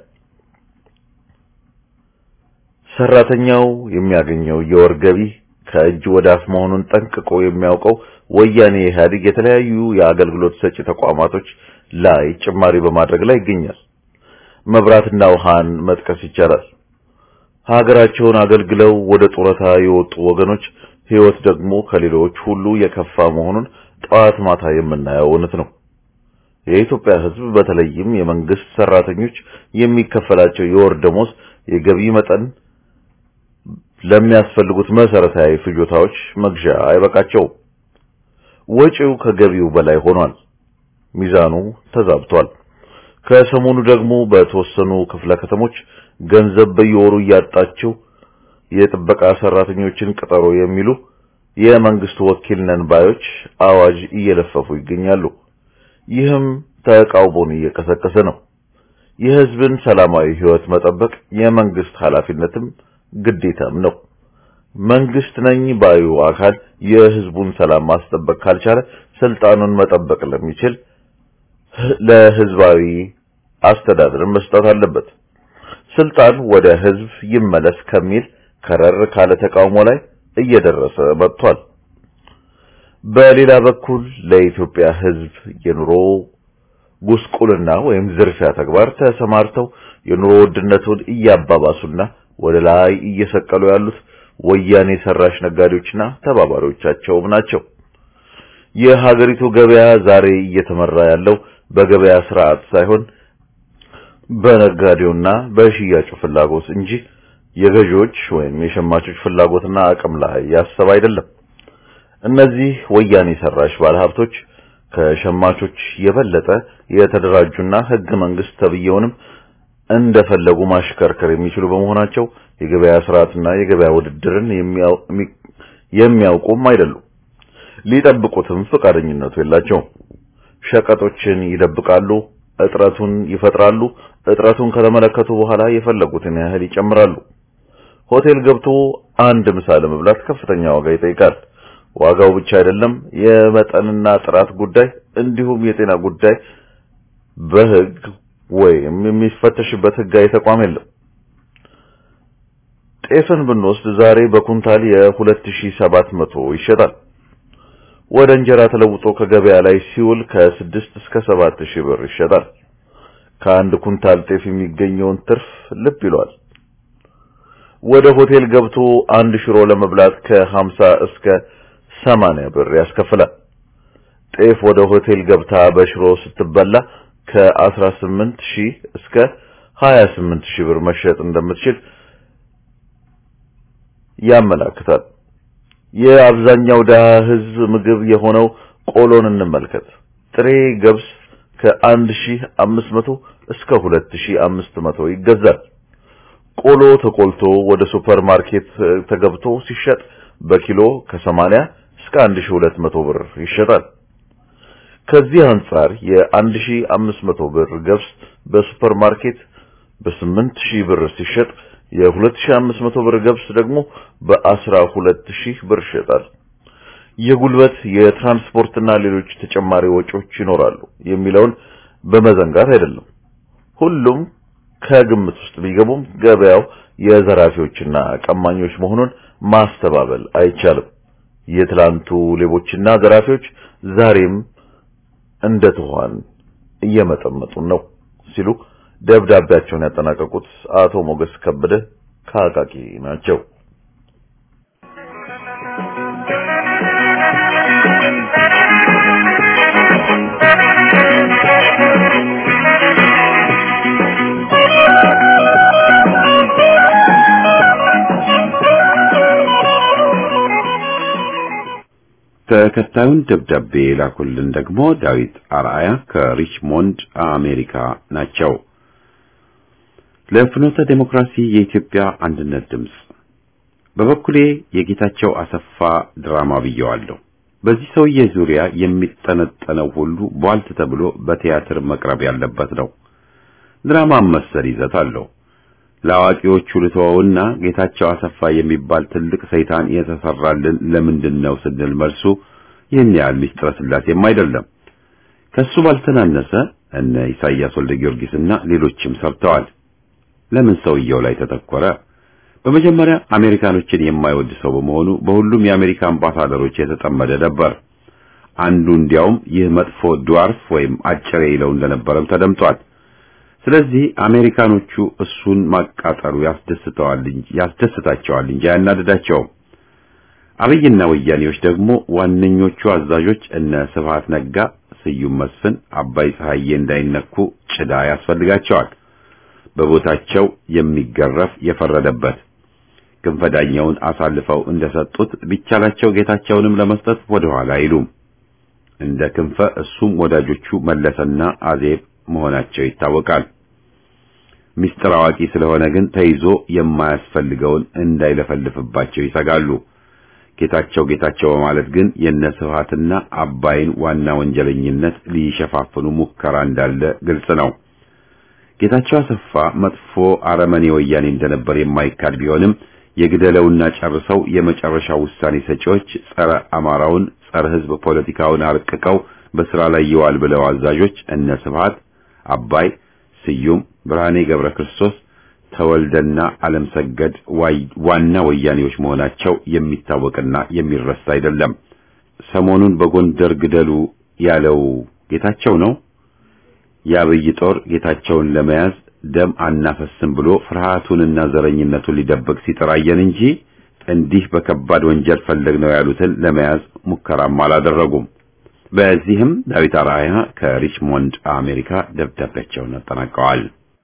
ሰራተኛው የሚያገኘው የወር ገቢ ከእጅ ወደ አፍ መሆኑን ጠንቅቆ የሚያውቀው ወያኔ ኢህአዴግ የተለያዩ የአገልግሎት ሰጪ ተቋማቶች ላይ ጭማሪ በማድረግ ላይ ይገኛል። መብራትና ውሃን መጥቀስ ይቻላል። ሀገራቸውን አገልግለው ወደ ጡረታ የወጡ ወገኖች ህይወት ደግሞ ከሌሎች ሁሉ የከፋ መሆኑን ጧት ማታ የምናየው እውነት ነው። የኢትዮጵያ ህዝብ በተለይም የመንግስት ሰራተኞች የሚከፈላቸው የወር ደሞዝ የገቢ መጠን ለሚያስፈልጉት መሰረታዊ ፍጆታዎች መግዣ አይበቃቸውም። ወጪው ከገቢው በላይ ሆኗል። ሚዛኑ ተዛብቷል። ከሰሞኑ ደግሞ በተወሰኑ ክፍለ ከተሞች ገንዘብ በየወሩ ያጣቸው የጥበቃ ሰራተኞችን ቀጠሮ የሚሉ የመንግስት ወኪል ነን ባዮች አዋጅ እየለፈፉ ይገኛሉ። ይህም ተቃውሞን እየቀሰቀሰ ነው። የህዝብን ሰላማዊ ህይወት መጠበቅ የመንግስት ኃላፊነትም ግዴታም ነው። መንግስት ነኝ ባዩ አካል የህዝቡን ሰላም ማስጠበቅ ካልቻለ ስልጣኑን መጠበቅ ለሚችል ለህዝባዊ አስተዳደር መስጠት አለበት። ስልጣን ወደ ህዝብ ይመለስ ከሚል ከረር ካለ ተቃውሞ ላይ እየደረሰ መጥቷል። በሌላ በኩል ለኢትዮጵያ ህዝብ የኑሮ ጉስቁልና ወይም ዝርፊያ ተግባር ተሰማርተው የኑሮ ውድነቱን እያባባሱና ወደ ላይ እየሰቀሉ ያሉት ወያኔ ሰራሽ ነጋዴዎችና ተባባሪዎቻቸውም ናቸው። የሀገሪቱ ገበያ ዛሬ እየተመራ ያለው በገበያ ስርዓት ሳይሆን በነጋዴውና በሽያጩ ፍላጎት እንጂ የገዢዎች ወይም የሸማቾች ፍላጎትና አቅም ላይ ያሰበ አይደለም። እነዚህ ወያኔ ሰራሽ ባለሀብቶች ከሸማቾች የበለጠ የተደራጁና ህገ መንግስት ተብየውንም እንደፈለጉ ማሽከርከር የሚችሉ በመሆናቸው የገበያ ስርዓትና የገበያ ውድድርን የሚያውቁም አይደሉም። ሊጠብቁትም ፈቃደኝነቱ የላቸውም። ሸቀጦችን ይደብቃሉ፣ እጥረቱን ይፈጥራሉ። እጥረቱን ከተመለከቱ በኋላ የፈለጉትን ያህል ይጨምራሉ። ሆቴል ገብቶ አንድ ምሳ ለመብላት ከፍተኛ ዋጋ ይጠይቃል። ዋጋው ብቻ አይደለም፣ የመጠንና ጥራት ጉዳይ እንዲሁም የጤና ጉዳይ በህግ ወይም የሚፈተሽበት ህጋዊ ተቋም የለም። ጤፍን ብንወስድ ዛሬ በኩንታል የሁለት ሺህ ሰባት መቶ ይሸጣል። ወደ እንጀራ ተለውጦ ከገበያ ላይ ሲውል ከስድስት እስከ ሰባት ሺህ ብር ይሸጣል። ከአንድ ኩንታል ጤፍ የሚገኘውን ትርፍ ልብ ይሏል። ወደ ሆቴል ገብቶ አንድ ሽሮ ለመብላት ከሀምሳ እስከ ሰማንያ ብር ያስከፍላል። ጤፍ ወደ ሆቴል ገብታ በሽሮ ስትበላ ከአስራ ስምንት ሺህ እስከ ሀያ ስምንት ሺህ ብር መሸጥ እንደምትችል ያመለክታል። የአብዛኛው ደሃ ህዝብ ምግብ የሆነው ቆሎን እንመልከት። ጥሬ ገብስ ከአንድ ሺህ አምስት መቶ እስከ ሁለት ሺህ አምስት መቶ ይገዛል። ቆሎ ተቆልቶ ወደ ሱፐር ማርኬት ተገብቶ ሲሸጥ በኪሎ ከሰማንያ እስከ አንድ ሺህ ሁለት መቶ ብር ይሸጣል። ከዚህ አንፃር የአንድ ሺህ አምስት መቶ ብር ገብስ በሱፐር ማርኬት በስምንት ሺህ ብር ሲሸጥ የሁለት ሺህ አምስት መቶ ብር ገብስ ደግሞ በአስራ ሁለት ሺህ ብር ይሸጣል። የጉልበት የትራንስፖርትና ሌሎች ተጨማሪ ወጪዎች ይኖራሉ የሚለውን በመዘንጋት አይደለም። ሁሉም ከግምት ውስጥ ቢገቡም ገበያው የዘራፊዎችና ቀማኞች መሆኑን ማስተባበል አይቻልም። የትላንቱ ሌቦችና ዘራፊዎች ዛሬም እንደተዋን እየመጠመጡ ነው ሲሉ ደብዳቤያቸውን ያጠናቀቁት አቶ ሞገስ ከበደ ከአቃቂ ናቸው።
ተከታዩን ደብዳቤ ላኩልን ደግሞ ዳዊት አርአያ ከሪችሞንድ አሜሪካ ናቸው። ለፍኖተ ዲሞክራሲ የኢትዮጵያ አንድነት ድምጽ በበኩሌ የጌታቸው አሰፋ ድራማ ብየዋለሁ። በዚህ ሰውዬ ዙሪያ የሚጠነጠነው ሁሉ ቧልት ተብሎ በቲያትር መቅረብ ያለበት ነው። ድራማ መሰል ይዘት አለው። ለአዋቂዎቹ ልተወውና ጌታቸው አሰፋ የሚባል ትልቅ ሰይጣን የተሰራልን ለምንድነው ስንል መልሱ ይህን ያህል ምስጢረ ስላሴም አይደለም። ከሱ ባልተናነሰ እነ ኢሳያስ ወልደ ጊዮርጊስና ሌሎችም ሰርተዋል። ለምን ሰውየው ላይ ተተኮረ? በመጀመሪያ አሜሪካኖችን የማይወድ ሰው በመሆኑ በሁሉም የአሜሪካ አምባሳደሮች የተጠመደ ነበር። አንዱ እንዲያውም ይህ መጥፎ ዱዋርፍ ወይም አጭሬ ይለው እንደነበረም ተደምጧል። ስለዚህ አሜሪካኖቹ እሱን ማቃጠሩ ያስደስተዋል እንጂ ያስደስታቸዋል እንጂ አያናድዳቸውም። አብይና ወያኔዎች ደግሞ ዋነኞቹ አዛዦች እነ ስብሐት ነጋ፣ ስዩም መስፍን፣ አባይ ፀሐዬ እንዳይነኩ ጭዳ ያስፈልጋቸዋል። በቦታቸው የሚገረፍ የፈረደበት ክንፈዳኛውን አሳልፈው እንደሰጡት ቢቻላቸው ጌታቸውንም ለመስጠት ወደ ኋላ አይሉም። እንደ ክንፈ እሱም ወዳጆቹ መለሰና አዜብ መሆናቸው ይታወቃል። ሚስጥር አዋቂ ስለሆነ ግን ተይዞ የማያስፈልገውን እንዳይለፈልፍባቸው ይሰጋሉ። ጌታቸው ጌታቸው በማለት ግን የነስብሐትና አባይን ዋና ወንጀለኝነት ሊሸፋፍኑ ሙከራ እንዳለ ግልጽ ነው። ጌታቸው አሰፋ መጥፎ አረመኔ ወያኔ እንደነበር የማይካድ ቢሆንም የግደለውና ጨርሰው የመጨረሻ ውሳኔ ሰጪዎች ጸረ አማራውን ጸረ ህዝብ ፖለቲካውን አርቅቀው በስራ ላይ ይዋል ብለው አዛዦች እነ ስብሐት፣ አባይ፣ ስዩም፣ ብርሃኔ ገብረ ክርስቶስ፣ ተወልደና ዓለም ሰገድ ዋና ወያኔዎች መሆናቸው የሚታወቅና የሚረሳ አይደለም። ሰሞኑን በጎንደር ግደሉ ያለው ጌታቸው ነው። የአብይ ጦር ጌታቸውን ለመያዝ ደም አናፈስም ብሎ ፍርሃቱንና ዘረኝነቱን ሊደብቅ ሲጠራየን እንጂ እንዲህ በከባድ ወንጀል ፈለግ ነው ያሉትን ለመያዝ ሙከራም አላደረጉም። በዚህም ዳዊት አርአያ ከሪችሞንድ አሜሪካ ደብዳቤያቸውን አጠናቀዋል።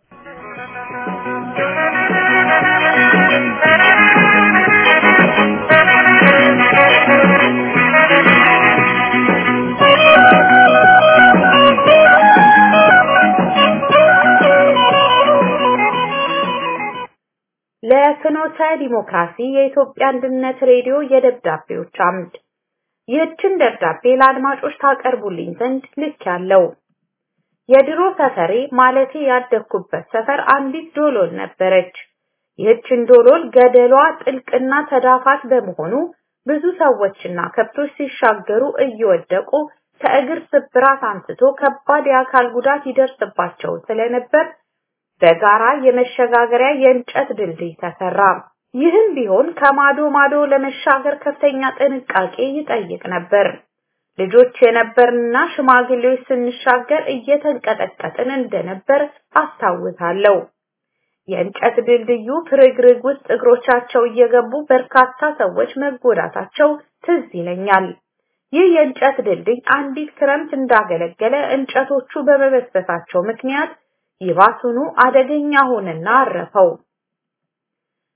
ለፍኖተ ዲሞክራሲ የኢትዮጵያ አንድነት ሬዲዮ የደብዳቤዎች አምድ ይህችን ደብዳቤ ለአድማጮች ታቀርቡልኝ ዘንድ ልክ ያለው የድሮ ሰፈሬ ማለቴ ያደኩበት ሰፈር አንዲት ዶሎል ነበረች። ይህችን ዶሎል ገደሏ ጥልቅና ተዳፋት በመሆኑ ብዙ ሰዎችና ከብቶች ሲሻገሩ እየወደቁ ከእግር ስብራት አንስቶ ከባድ የአካል ጉዳት ይደርስባቸው ስለነበር በጋራ የመሸጋገሪያ የእንጨት ድልድይ ተሰራ። ይህም ቢሆን ከማዶ ማዶ ለመሻገር ከፍተኛ ጥንቃቄ ይጠይቅ ነበር። ልጆች የነበርንና ሽማግሌዎች ስንሻገር እየተንቀጠቀጥን እንደነበር አስታውሳለሁ። የእንጨት ድልድዩ ፍርግርግ ውስጥ እግሮቻቸው እየገቡ በርካታ ሰዎች መጎዳታቸው ትዝ ይለኛል። ይህ የእንጨት ድልድይ አንዲት ክረምት እንዳገለገለ እንጨቶቹ በመበስበሳቸው ምክንያት ይባሱኑ አደገኛ ሆነና አረፈው።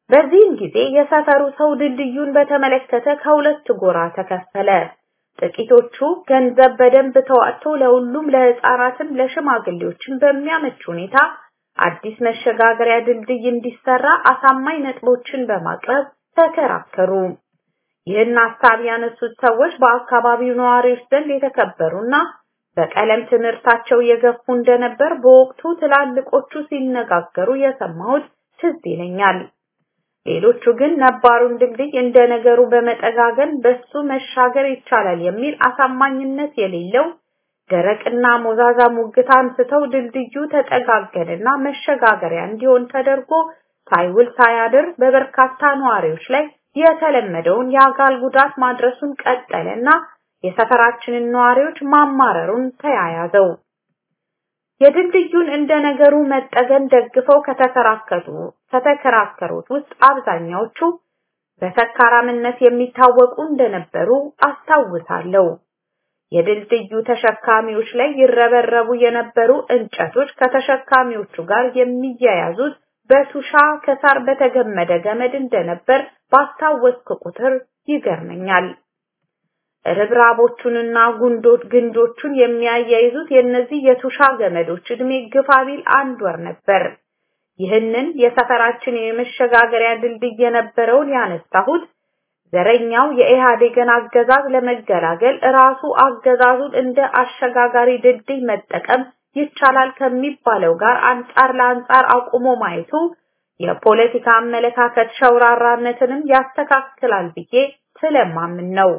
በዚህም ጊዜ የሰፈሩ ሰው ድልድዩን በተመለከተ ከሁለት ጎራ ተከፈለ። ጥቂቶቹ ገንዘብ በደንብ ተዋጥቶ ለሁሉም ለህፃናትም ለሽማግሌዎችም በሚያመች ሁኔታ አዲስ መሸጋገሪያ ድልድይ እንዲሰራ አሳማኝ ነጥቦችን በማቅረብ ተከራከሩ። ይህን ሐሳብ ያነሱት ሰዎች በአካባቢው ነዋሪዎች ዘንድ የተከበሩና በቀለም ትምህርታቸው የገፉ እንደነበር በወቅቱ ትላልቆቹ ሲነጋገሩ የሰማሁት ትዝ ይለኛል። ሌሎቹ ግን ነባሩን ድልድይ እንደነገሩ በመጠጋገን በሱ መሻገር ይቻላል የሚል አሳማኝነት የሌለው ደረቅና ሞዛዛ ሙግት አንስተው ድልድዩ ተጠጋገንና መሸጋገሪያ እንዲሆን ተደርጎ ሳይውል ሳያድር በበርካታ ነዋሪዎች ላይ የተለመደውን የአካል ጉዳት ማድረሱን ቀጠለና የሰፈራችንን ነዋሪዎች ማማረሩን ተያያዘው። የድልድዩን እንደነገሩ መጠገን ደግፈው ከተከራከሩ ከተከራከሩት ውስጥ አብዛኛዎቹ በሰካራምነት የሚታወቁ እንደነበሩ አስታውሳለሁ። የድልድዩ ተሸካሚዎች ላይ ይረበረቡ የነበሩ እንጨቶች ከተሸካሚዎቹ ጋር የሚያያዙት በቱሻ ከሳር በተገመደ ገመድ እንደነበር ባስታወስኩ ቁጥር ይገርመኛል። ርብራቦቹንና ጉንዶት ግንዶቹን የሚያያይዙት የነዚህ የቱሻ ገመዶች እድሜ ግፋቢል አንድ ወር ነበር። ይህንን የሰፈራችን የመሸጋገሪያ ድልድይ የነበረውን ያነሳሁት ዘረኛው የኢህአዴግን አገዛዝ ለመገላገል ራሱ አገዛዙን እንደ አሸጋጋሪ ድልድይ መጠቀም ይቻላል ከሚባለው ጋር አንጻር ለአንጻር አቁሞ ማየቱ የፖለቲካ አመለካከት ሸውራራነትንም ያስተካክላል ብዬ ስለማምን ነው።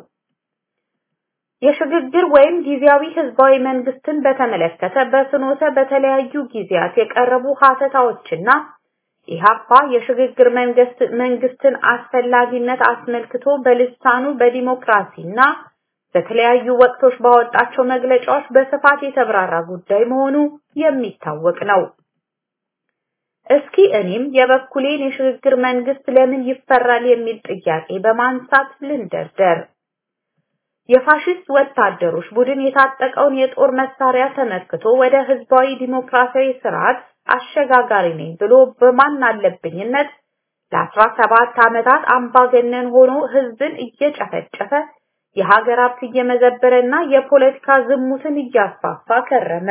የሽግግር ወይም ጊዜያዊ ህዝባዊ መንግስትን በተመለከተ በፍኖተ በተለያዩ ጊዜያት የቀረቡ ሐተታዎችና ኢህአፓ የሽግግር መንግስት መንግስትን አስፈላጊነት አስመልክቶ በልሳኑ በዲሞክራሲና በተለያዩ ወቅቶች ባወጣቸው መግለጫዎች በስፋት የተብራራ ጉዳይ መሆኑ የሚታወቅ ነው። እስኪ እኔም የበኩሌን የሽግግር መንግስት ለምን ይፈራል የሚል ጥያቄ በማንሳት ልንደርደር። የፋሺስት ወታደሮች ቡድን የታጠቀውን የጦር መሳሪያ ተመክቶ ወደ ህዝባዊ ዲሞክራሲያዊ ስርዓት አሸጋጋሪ ነኝ ብሎ በማን አለብኝነት ለአስራ ሰባት ዓመታት አምባገነን ሆኖ ህዝብን እየጨፈጨፈ የሀገር ሀብት እየመዘበረና የፖለቲካ ዝሙትን እያስፋፋ ከረመ።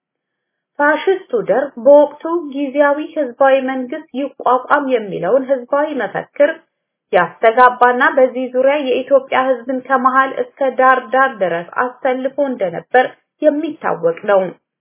ፋሺስቱ ደርግ በወቅቱ ጊዜያዊ ህዝባዊ መንግስት ይቋቋም የሚለውን ህዝባዊ መፈክር ያስተጋባና በዚህ ዙሪያ የኢትዮጵያ ህዝብን ከመሃል እስከ ዳር ዳር ድረስ አሰልፎ እንደነበር የሚታወቅ ነው።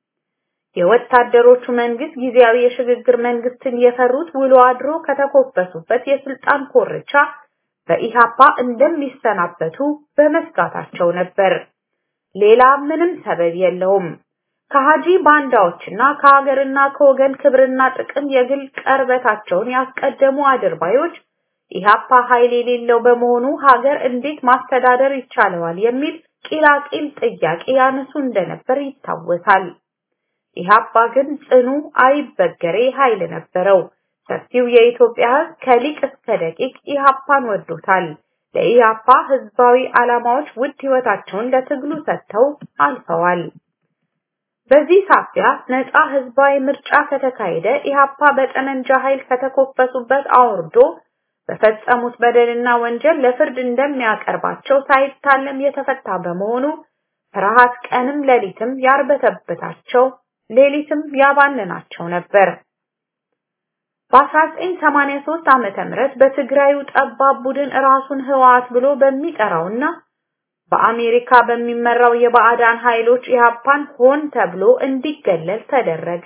የወታደሮቹ መንግስት ጊዜያዊ የሽግግር መንግስትን የፈሩት ውሎ አድሮ ከተኮፈሱበት የስልጣን ኮርቻ በኢሃፓ እንደሚሰናበቱ በመስጋታቸው ነበር። ሌላ ምንም ሰበብ የለውም። ከሃጂ ባንዳዎችና ከሀገርና ከወገን ክብርና ጥቅም የግል ቀርበታቸውን ያስቀደሙ አድርባዮች ኢሃፓ ኃይል የሌለው በመሆኑ ሀገር እንዴት ማስተዳደር ይቻላል የሚል ቂላቂል ጥያቄ ያነሱ እንደነበር ይታወሳል። ኢሃፓ ግን ጽኑ አይበገሬ ኃይል ነበረው። ሰፊው የኢትዮጵያ ህዝብ ከሊቅ እስከ ደቂቅ ኢሃፓን ወዶታል። ለኢሃፓ ህዝባዊ ዓላማዎች ውድ ህይወታቸውን ለትግሉ ሰጥተው አልፈዋል። በዚህ ሳቢያ ነፃ ህዝባዊ ምርጫ ከተካሄደ ኢሃፓ በጠመንጃ ኃይል ከተኮፈሱበት አውርዶ በፈጸሙት በደልና ወንጀል ለፍርድ እንደሚያቀርባቸው ሳይታለም የተፈታ በመሆኑ ፍርሃት ቀንም ሌሊትም ያርበተበታቸው ሌሊትም ያባነናቸው ነበር። በ1983 ዓመተ ምህረት በትግራዩ ጠባብ ቡድን ራሱን ህወሓት ብሎ በሚጠራውና በአሜሪካ በሚመራው የባዕዳን ኃይሎች ኢሃፓን ሆን ተብሎ እንዲገለል ተደረገ።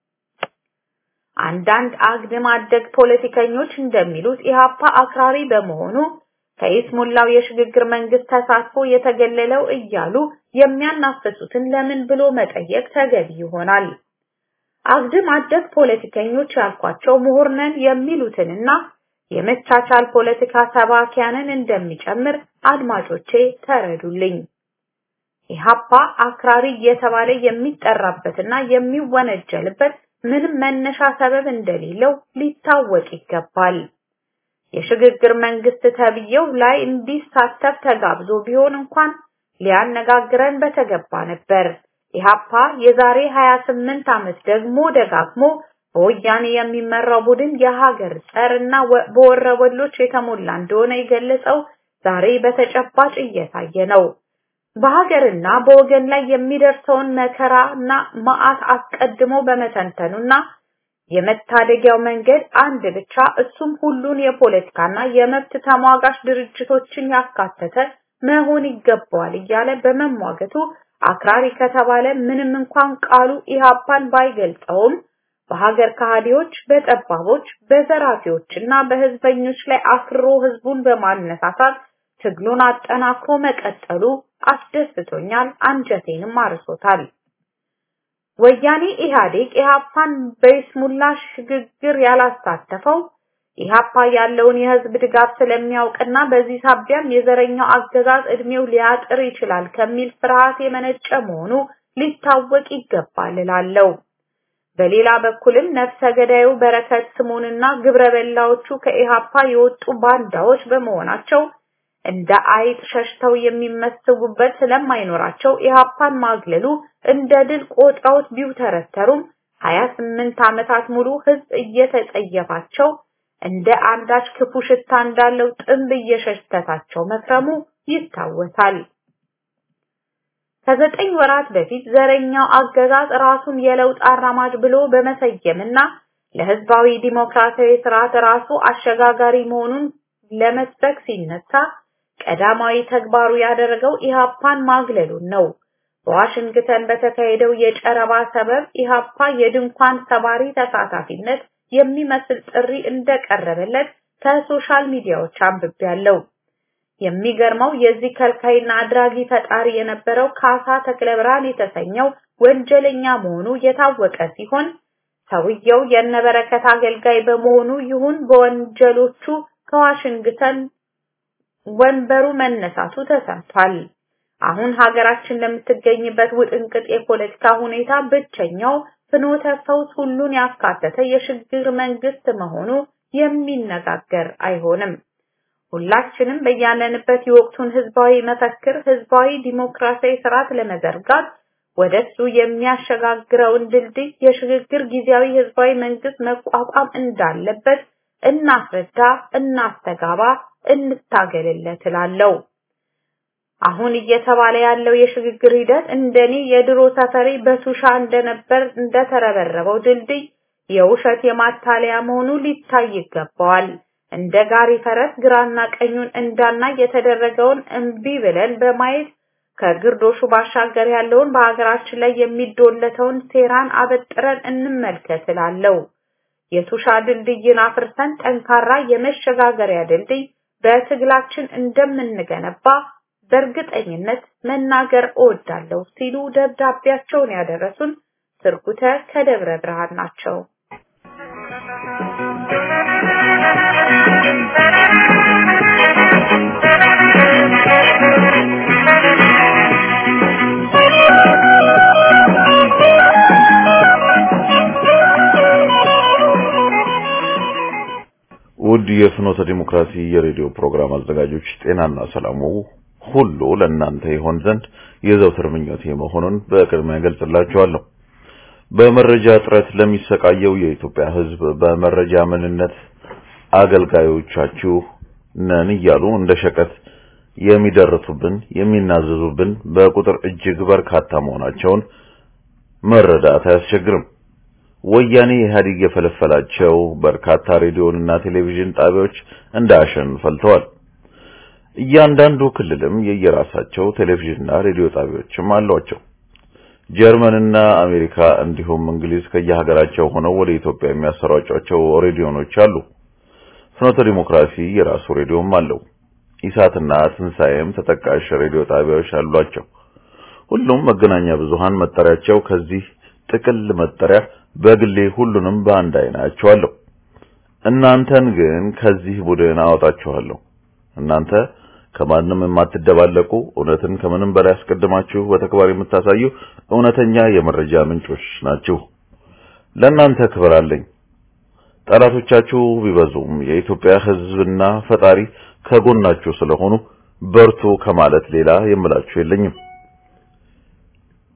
አንዳንድ አግድም አደግ ፖለቲከኞች እንደሚሉት ኢሃፓ አክራሪ በመሆኑ ከይስሙላው የሽግግር መንግስት ተሳትፎ የተገለለው እያሉ የሚያናፍሱትን ለምን ብሎ መጠየቅ ተገቢ ይሆናል። አግድም አደግ ፖለቲከኞች ያልኳቸው ምሁር ነን የሚሉትንና የመቻቻል ፖለቲካ ሰባኪያንን እንደሚጨምር አድማጮቼ ተረዱልኝ። ኢሃፓ አክራሪ የተባለ የሚጠራበትና የሚወነጀልበት ምንም መነሻ ሰበብ እንደሌለው ሊታወቅ ይገባል። የሽግግር መንግስት ተብየው ላይ እንዲሳተፍ ተጋብዞ ቢሆን እንኳን ሊያነጋግረን በተገባ ነበር። ኢሃፓ የዛሬ ሃያ ስምንት ዓመት ደግሞ ደጋግሞ በወያኔ የሚመራው ቡድን የሀገር ጸርና በወረበሎች የተሞላ እንደሆነ የገለጸው ዛሬ በተጨባጭ እየታየ ነው። በሀገርና በወገን ላይ የሚደርሰውን መከራና መዓት አስቀድሞ በመተንተኑና የመታደጊያው መንገድ አንድ ብቻ እሱም ሁሉን የፖለቲካና የመብት ተሟጋች ድርጅቶችን ያካተተ መሆን ይገባዋል እያለ በመሟገቱ አክራሪ ከተባለ ምንም እንኳን ቃሉ ኢህአፓን ባይገልጸውም በሀገር ከሃዲዎች፣ በጠባቦች፣ በዘራፊዎችና በህዝበኞች ላይ አክሮ ህዝቡን በማነሳሳት ትግሉን አጠናክሮ መቀጠሉ አስደስቶኛል፣ አንጀቴንም አርሶታል። ወያኔ ኢህአዴግ ኢህአፓን በይስሙላ ሽግግር ያላሳተፈው ኢህአፓ ያለውን የህዝብ ድጋፍ ስለሚያውቅና በዚህ ሳቢያም የዘረኛው አገዛዝ እድሜው ሊያጥር ይችላል ከሚል ፍርሃት የመነጨ መሆኑ ሊታወቅ ይገባል እላለሁ። በሌላ በኩልም ነፍሰ ገዳዩ በረከት ስምኦንና ግብረበላዎቹ ከኢህአፓ የወጡ ባንዳዎች በመሆናቸው እንደ አይጥ ሸሽተው የሚመስጉበት ስለማይኖራቸው ኢህአፓን ማግለሉ እንደ ድል ቆጥረውት ቢውተረተሩም ሀያ ስምንት ዓመታት ሙሉ ህዝብ እየተጸየፋቸው እንደ አንዳች ክፉ ሽታ እንዳለው ጥንብ እየሸተታቸው መክረሙ ይታወሳል። ከዘጠኝ ወራት በፊት ዘረኛው አገዛዝ ራሱን የለውጥ አራማጅ ብሎ በመሰየምና ለህዝባዊ ዲሞክራሲያዊ ስርዓት ራሱ አሸጋጋሪ መሆኑን ለመስበክ ሲነሳ ቀዳማዊ ተግባሩ ያደረገው ኢህአፓን ማግለሉን ነው። በዋሽንግተን በተካሄደው የጨረባ ሰበብ ኢህአፓ የድንኳን ሰባሪ ተሳታፊነት የሚመስል ጥሪ እንደቀረበለት ከሶሻል ሚዲያዎች አንብቤያለሁ። የሚገርመው የዚህ ከልካይና አድራጊ ፈጣሪ የነበረው ካሳ ተክለብርሃን የተሰኘው ወንጀለኛ መሆኑ የታወቀ ሲሆን ሰውየው የነበረከት አገልጋይ በመሆኑ ይሁን በወንጀሎቹ ከዋሽንግተን ወንበሩ መነሳቱ ተሰምቷል። አሁን ሀገራችን ለምትገኝበት ውጥንቅጥ የፖለቲካ ሁኔታ ብቸኛው ፍኖተ ፈውስ ሁሉን ያካተተ የሽግግር መንግስት መሆኑ የሚነጋገር አይሆንም። ሁላችንም በያለንበት የወቅቱን ህዝባዊ መፈክር ህዝባዊ ዲሞክራሲያዊ ስርዓት ለመዘርጋት ወደሱ የሚያሸጋግረውን ድልድይ የሽግግር ጊዜያዊ ህዝባዊ መንግስት መቋቋም እንዳለበት እናስረዳ፣ እናስተጋባ፣ እንታገልለት እላለሁ። አሁን እየተባለ ያለው የሽግግር ሂደት እንደኔ የድሮ ሰፈሪ በሱሻ እንደነበር እንደተረበረበው ድልድይ የውሸት የማታለያ መሆኑ ሊታይ ይገባዋል። እንደ ጋሪ ፈረስ ግራና ቀኙን እንዳና የተደረገውን እንቢ ብለን በማየት ከግርዶሹ ባሻገር ያለውን በሀገራችን ላይ የሚዶለተውን ሴራን አበጥረን እንመልከት እላለሁ። የሱሻ ድልድይን አፍርሰን ጠንካራ የመሸጋገሪያ ድልድይ በትግላችን እንደምንገነባ በእርግጠኝነት መናገር እወዳለሁ ሲሉ ደብዳቤያቸውን ያደረሱን ስርጉተ ከደብረ ብርሃን ናቸው።
ውድ የፍኖተ ዲሞክራሲ የሬዲዮ ፕሮግራም አዘጋጆች ጤናና ሰላሙ ሁሉ ለእናንተ ይሆን ዘንድ የዘውትር ምኞቴ መሆኑን በቅድሚያ ገልጽላችኋለሁ። በመረጃ እጥረት ለሚሰቃየው የኢትዮጵያ ሕዝብ በመረጃ ምንነት አገልጋዮቻችሁ ነን እያሉ እንደ ሸቀጥ የሚደርቱብን የሚናዘዙብን በቁጥር እጅግ በርካታ መሆናቸውን መረዳት አያስቸግርም። ወያኔ ኢህአዴግ የፈለፈላቸው በርካታ ሬዲዮና ቴሌቪዥን ጣቢያዎች እንዳሸን ፈልተዋል። እያንዳንዱ ክልልም የየራሳቸው ቴሌቪዥንና ሬዲዮ ጣቢያዎችም አሏቸው። ጀርመንና አሜሪካ እንዲሁም እንግሊዝ ከየሀገራቸው ሆነው ወደ ኢትዮጵያ የሚያሰራጯቸው ሬዲዮኖች አሉ። ፍኖተ ዲሞክራሲ የራሱ ሬዲዮም አለው። ኢሳትና ትንሳኤም ተጠቃሽ ሬዲዮ ጣቢያዎች አሏቸው። ሁሉም መገናኛ ብዙሃን መጠሪያቸው ከዚህ ጥቅል መጠሪያ በግሌ ሁሉንም በአንድ አይናቸዋለሁ። እናንተን ግን ከዚህ ቡድን አወጣችኋለሁ። እናንተ ከማንም የማትደባለቁ እውነትን ከምንም በላይ አስቀድማችሁ በተግባር የምታሳዩ እውነተኛ የመረጃ ምንጮች ናችሁ። ለእናንተ ክብር አለኝ። ጠላቶቻችሁ ቢበዙም የኢትዮጵያ ሕዝብና ፈጣሪ ከጎናችሁ ስለሆኑ በርቱ ከማለት ሌላ የምላችሁ የለኝም።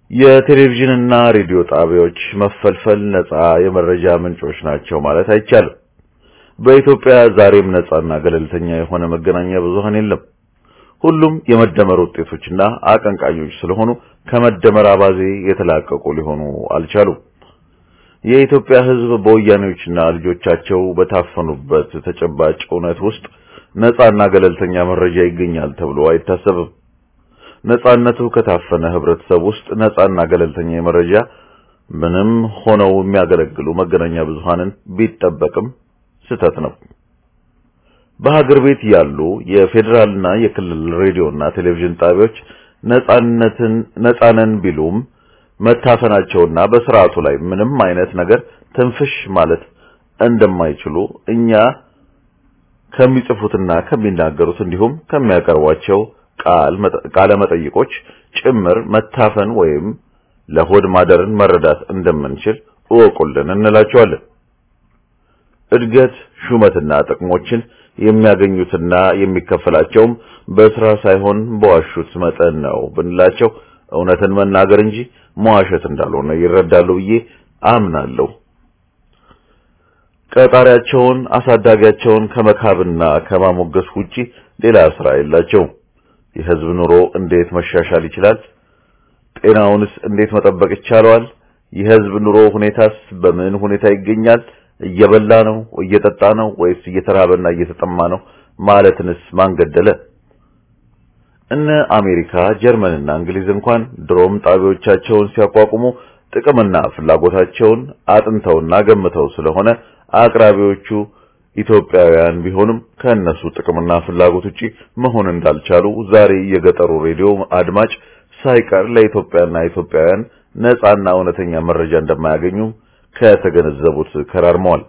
የቴሌቪዥንና ሬዲዮ ጣቢያዎች መፈልፈል ነፃ የመረጃ ምንጮች ናቸው ማለት አይቻልም። በኢትዮጵያ ዛሬም ነፃና ገለልተኛ የሆነ መገናኛ ብዙሃን የለም። ሁሉም የመደመር ውጤቶችና አቀንቃኞች ስለሆኑ ከመደመር አባዜ የተላቀቁ ሊሆኑ አልቻሉም። የኢትዮጵያ ሕዝብ በወያኔዎችና ልጆቻቸው በታፈኑበት ተጨባጭ እውነት ውስጥ ነፃና ገለልተኛ መረጃ ይገኛል ተብሎ አይታሰብም። ነፃነቱ ከታፈነ ህብረተሰብ ውስጥ ነፃና ገለልተኛ መረጃ ምንም ሆነው የሚያገለግሉ መገናኛ ብዙሃንን ቢጠበቅም ስተት ነው። በሀገር ቤት ያሉ የፌደራልና የክልል ሬዲዮና ቴሌቪዥን ጣቢያዎች ነፃነትን ነፃነን ቢሉም መታፈናቸውና በስርዓቱ ላይ ምንም አይነት ነገር ትንፍሽ ማለት እንደማይችሉ እኛ ከሚጽፉትና ከሚናገሩት እንዲሁም ከሚያቀርቧቸው ቃል ቃለ መጠይቆች ጭምር መታፈን ወይም ለሆድ ማደርን መረዳት እንደምንችል እወቁልን እንላቸዋለን። እድገት ሹመትና ጥቅሞችን የሚያገኙትና የሚከፈላቸውም በስራ ሳይሆን በዋሹት መጠን ነው ብንላቸው እውነትን መናገር እንጂ መዋሸት እንዳልሆነ ይረዳሉ ብዬ አምናለሁ። ቀጣሪያቸውን አሳዳጊያቸውን ከመካብና ከማሞገስ ውጪ ሌላ ስራ የላቸውም። የህዝብ ኑሮ እንዴት መሻሻል ይችላል? ጤናውንስ እንዴት መጠበቅ ይቻላል? የህዝብ ኑሮ ሁኔታስ በምን ሁኔታ ይገኛል? እየበላ ነው፣ እየጠጣ ነው ወይስ እየተራበና እየተጠማ ነው ማለትንስ ማን ገደለ? እነ አሜሪካ፣ ጀርመንና እንግሊዝ እንኳን ድሮም ጣቢያዎቻቸውን ሲያቋቁሙ ጥቅምና ፍላጎታቸውን አጥንተውና ገምተው ስለሆነ አቅራቢዎቹ ኢትዮጵያውያን ቢሆንም ከነሱ ጥቅምና ፍላጎት ውጪ መሆን እንዳልቻሉ ዛሬ የገጠሩ ሬዲዮ አድማጭ ሳይቀር ለኢትዮጵያና ኢትዮጵያውያን ነፃና እውነተኛ መረጃ እንደማያገኙ ከተገነዘቡት ከራርመዋል።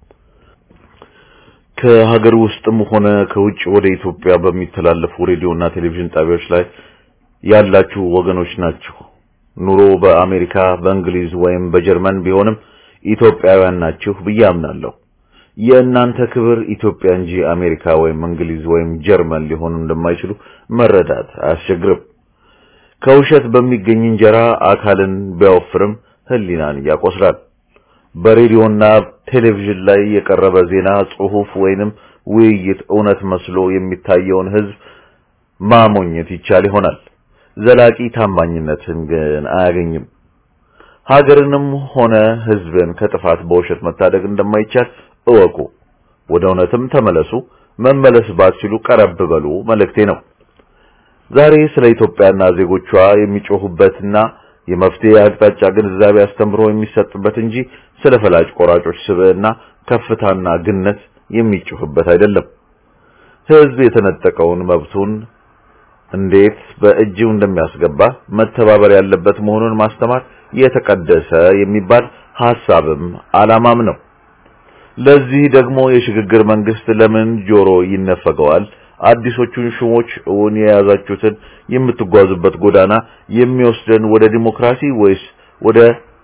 ከሀገር ውስጥም ሆነ ከውጭ ወደ ኢትዮጵያ በሚተላለፉ ሬዲዮና ቴሌቪዥን ጣቢያዎች ላይ ያላችሁ ወገኖች ናችሁ። ኑሮ በአሜሪካ፣ በእንግሊዝ ወይም በጀርመን ቢሆንም ኢትዮጵያውያን ናችሁ ብዬ አምናለሁ። የእናንተ ክብር ኢትዮጵያ እንጂ አሜሪካ ወይም እንግሊዝ ወይም ጀርመን ሊሆን እንደማይችሉ መረዳት አያስቸግርም። ከውሸት በሚገኝ እንጀራ አካልን ቢያወፍርም ህሊናን ያቆስላል። በሬዲዮና ቴሌቪዥን ላይ የቀረበ ዜና፣ ጽሑፍ ወይንም ውይይት እውነት መስሎ የሚታየውን ህዝብ ማሞኘት ይቻል ይሆናል። ዘላቂ ታማኝነትን ግን አያገኝም። ሀገርንም ሆነ ህዝብን ከጥፋት በውሸት መታደግ እንደማይቻል እወቁ። ወደ እውነትም ተመለሱ። መመለስ ባትችሉ ቀረብ በሉ መልእክቴ ነው። ዛሬ ስለ ኢትዮጵያና ዜጎቿ የሚጮሁበትና የመፍትሄ አቅጣጫ ግንዛቤ አስተምሮ የሚሰጥበት እንጂ ስለ ፈላጭ ቆራጮች ስብዕና ከፍታና ግነት የሚጮህበት አይደለም። ህዝብ የተነጠቀውን መብቱን እንዴት በእጁ እንደሚያስገባ መተባበር ያለበት መሆኑን ማስተማር የተቀደሰ የሚባል ሐሳብም ዓላማም ነው። ለዚህ ደግሞ የሽግግር መንግስት ለምን ጆሮ ይነፈገዋል? አዲሶቹን ሹሞች እውን የያዛችሁትን የምትጓዙበት ጎዳና የሚወስደን ወደ ዲሞክራሲ ወይስ ወደ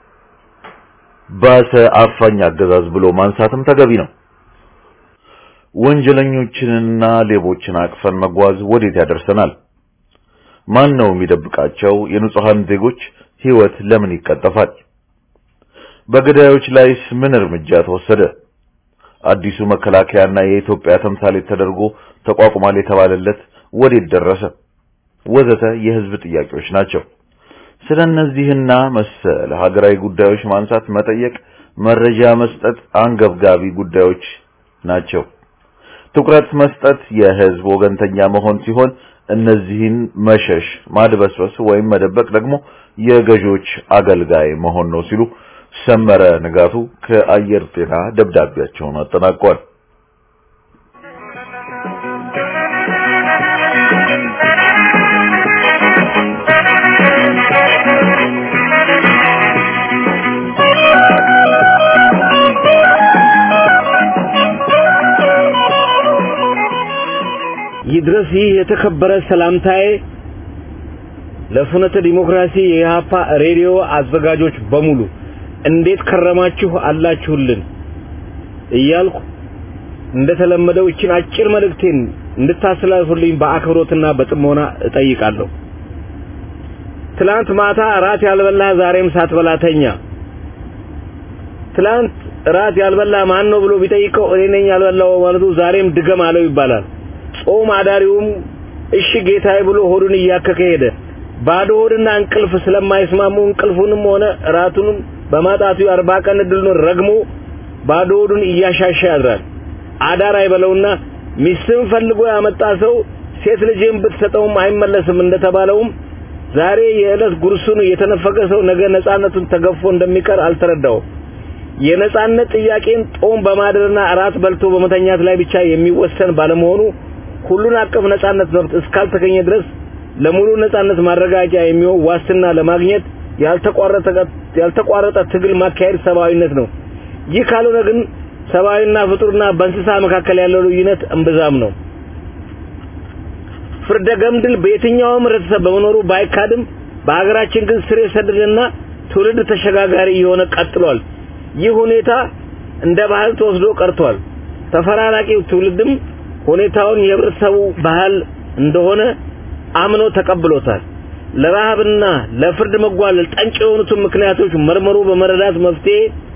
ባሰ አፋኝ አገዛዝ ብሎ ማንሳትም ተገቢ ነው። ወንጀለኞችንና ሌቦችን አቅፈን መጓዝ ወዴት ያደርሰናል? ማን ነው የሚደብቃቸው? የንጹሃን ዜጎች ህይወት ለምን ይቀጠፋል? በገዳዮች ላይስ ምን እርምጃ ተወሰደ? አዲሱ መከላከያና የኢትዮጵያ ተምሳሌት ተደርጎ ተቋቁሟል የተባለለት ወዴት ደረሰ? ወዘተ የህዝብ ጥያቄዎች ናቸው። ስለነዚህና መሰል ሀገራዊ ጉዳዮች ማንሳት፣ መጠየቅ፣ መረጃ መስጠት አንገብጋቢ ጉዳዮች ናቸው። ትኩረት መስጠት የህዝብ ወገንተኛ መሆን ሲሆን እነዚህን መሸሽ፣ ማድበስበስ ወይም መደበቅ ደግሞ የገዢዎች አገልጋይ መሆን ነው ሲሉ ሰመረ ንጋቱ ከአየር ጤና ደብዳቤያቸውን አጠናቀዋል።
ይድረስ የተከበረ ሰላምታዬ ለፍኖተ ዲሞክራሲ የኢሃፓ ሬዲዮ አዘጋጆች በሙሉ እንዴት ከረማችሁ አላችሁልን እያልኩ እንደተለመደው እቺን አጭር መልእክቴን እንድታስተላልፉልኝ በአክብሮትና በጥሞና እጠይቃለሁ። ትላንት ማታ ራት ያልበላ ዛሬም ሳትበላተኛ ትላንት ራት ያልበላ ማን ነው ብሎ ቢጠይቀው እኔ ነኝ ያልበላው ማለቱ ዛሬም ድገም አለው ይባላል። ጾም አዳሪውም እሺ ጌታዬ ብሎ ሆዱን እያከከ ሄደ። ባዶ ሆድና እንቅልፍ ስለማይስማሙ እንቅልፉንም ሆነ ራቱንም በማጣቱ አርባ ቀን ድሉን ረግሞ ባዶ ሆዱን እያሻሻ ያድራል። አዳር አይበለውና ሚስትን ፈልጎ ያመጣ ሰው ሴት ልጅን ብትሰጠውም አይመለስም እንደተባለውም ዛሬ የዕለት ጉርሱን የተነፈቀ ሰው ነገ ነፃነቱን ተገፎ እንደሚቀር አልተረዳው። የነፃነት ጥያቄን ጦም በማደርና አራት በልቶ በመተኛት ላይ ብቻ የሚወሰን ባለመሆኑ ሁሉን አቀፍ ነፃነት መብት እስካልተገኘ ድረስ ለሙሉ ነፃነት ማረጋጫ የሚሆን ዋስትና ለማግኘት ያልተቋረጠ ያልተቋረጠ ትግል ማካሄድ ሰብአዊነት ነው። ይህ ካልሆነ ግን ሰብአዊና ፍጡርና በእንስሳ መካከል ያለው ልዩነት እምብዛም ነው። ፍርደ ገምድል በየትኛውም ህብረተሰብ በመኖሩ ባይካድም በአገራችን ግን ስር የሰደደና ትውልድ ተሸጋጋሪ የሆነ ቀጥሏል። ይህ ሁኔታ እንደ ባህል ተወስዶ ቀርቷል። ተፈራራቂው ትውልድም ሁኔታውን የህብረተሰቡ ባህል እንደሆነ አምኖ ተቀብሎታል። ለራሃብና ለፍርድ መጓለል ጠንቅ የሆኑትን ምክንያቶች መርመሩ በመረዳት መፍትሄ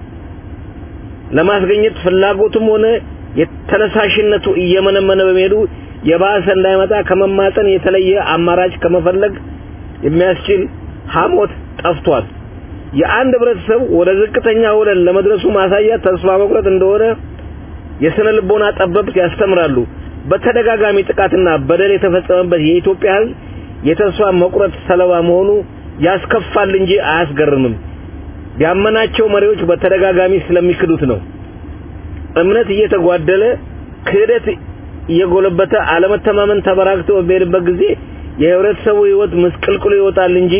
ለማስገኘት ፍላጎቱም ሆነ የተነሳሽነቱ እየመነመነ በመሄዱ የባሰ እንዳይመጣ ከመማጠን የተለየ አማራጭ ከመፈለግ የሚያስችል ሐሞት ጠፍቷል። የአንድ ህብረተሰብ ወደ ዝቅተኛ ወለል ለመድረሱ ማሳያ ተስፋ መቁረጥ እንደሆነ የስነ ልቦና ጠበብት ያስተምራሉ። በተደጋጋሚ ጥቃትና በደል የተፈጸመበት የኢትዮጵያ ህዝብ የተስፋ መቁረጥ ሰለባ መሆኑ ያስከፋል እንጂ አያስገርምም። ያመናቸው መሪዎች በተደጋጋሚ ስለሚክዱት ነው። እምነት እየተጓደለ ክህደት እየጎለበተ አለመተማመን ተበራክቶ በሚሄድበት ጊዜ የህብረተሰቡ ህይወት ምስቅልቅሉ ይወጣል እንጂ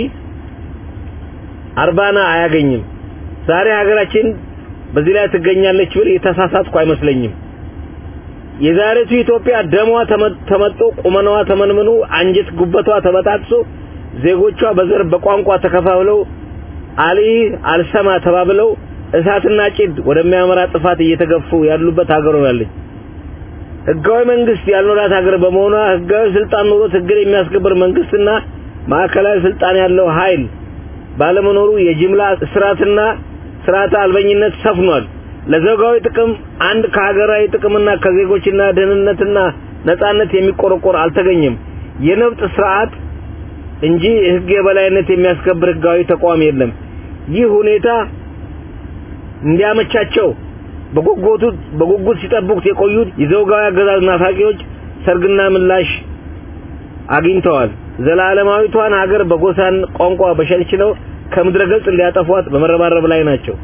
አርባና አያገኝም። ዛሬ ሀገራችን በዚህ ላይ ትገኛለች ብል የተሳሳትኩ አይመስለኝም። የዛሬቱ ኢትዮጵያ ደሟ ተመጥቶ ቁመናዋ ተመንምኖ አንጀት ጉበቷ ተበጣጥሶ ዜጎቿ በዘር በቋንቋ ተከፋፍለው አሊ አልሰማ ተባብለው እሳትና ጭድ ወደሚያመራ ጥፋት እየተገፉ ያሉበት ሀገር ሆናለች። ህጋዊ መንግስት ያልኖራት ሀገር በመሆኗ ህጋዊ ስልጣን ኖሮት ህግን የሚያስከብር መንግስትና ማዕከላዊ ስልጣን ያለው ኃይል ባለመኖሩ የጅምላ እስራትና ስርዓተ አልበኝነት ሰፍኗል። ለዘጋዊ ጥቅም አንድ ከሀገራዊ ጥቅምና ከዜጎችና ደህንነትና ነፃነት የሚቆረቆር አልተገኘም። የነብጥ ስርዓት እንጂ ህግ የበላይነት የሚያስከብር ህጋዊ ተቋም የለም። ይህ ሁኔታ እንዲያመቻቸው በጉጉት በጉጉት ሲጠብቁት የቆዩት የዘውጋዊ አገዛዝ ናፋቂዎች ሰርግና ምላሽ አግኝተዋል። ዘላለማዊቷን ሀገር በጎሳን ቋንቋ በሸልችለው ከምድረገጽ ሊያጠፏት በመረባረብ ላይ ናቸው።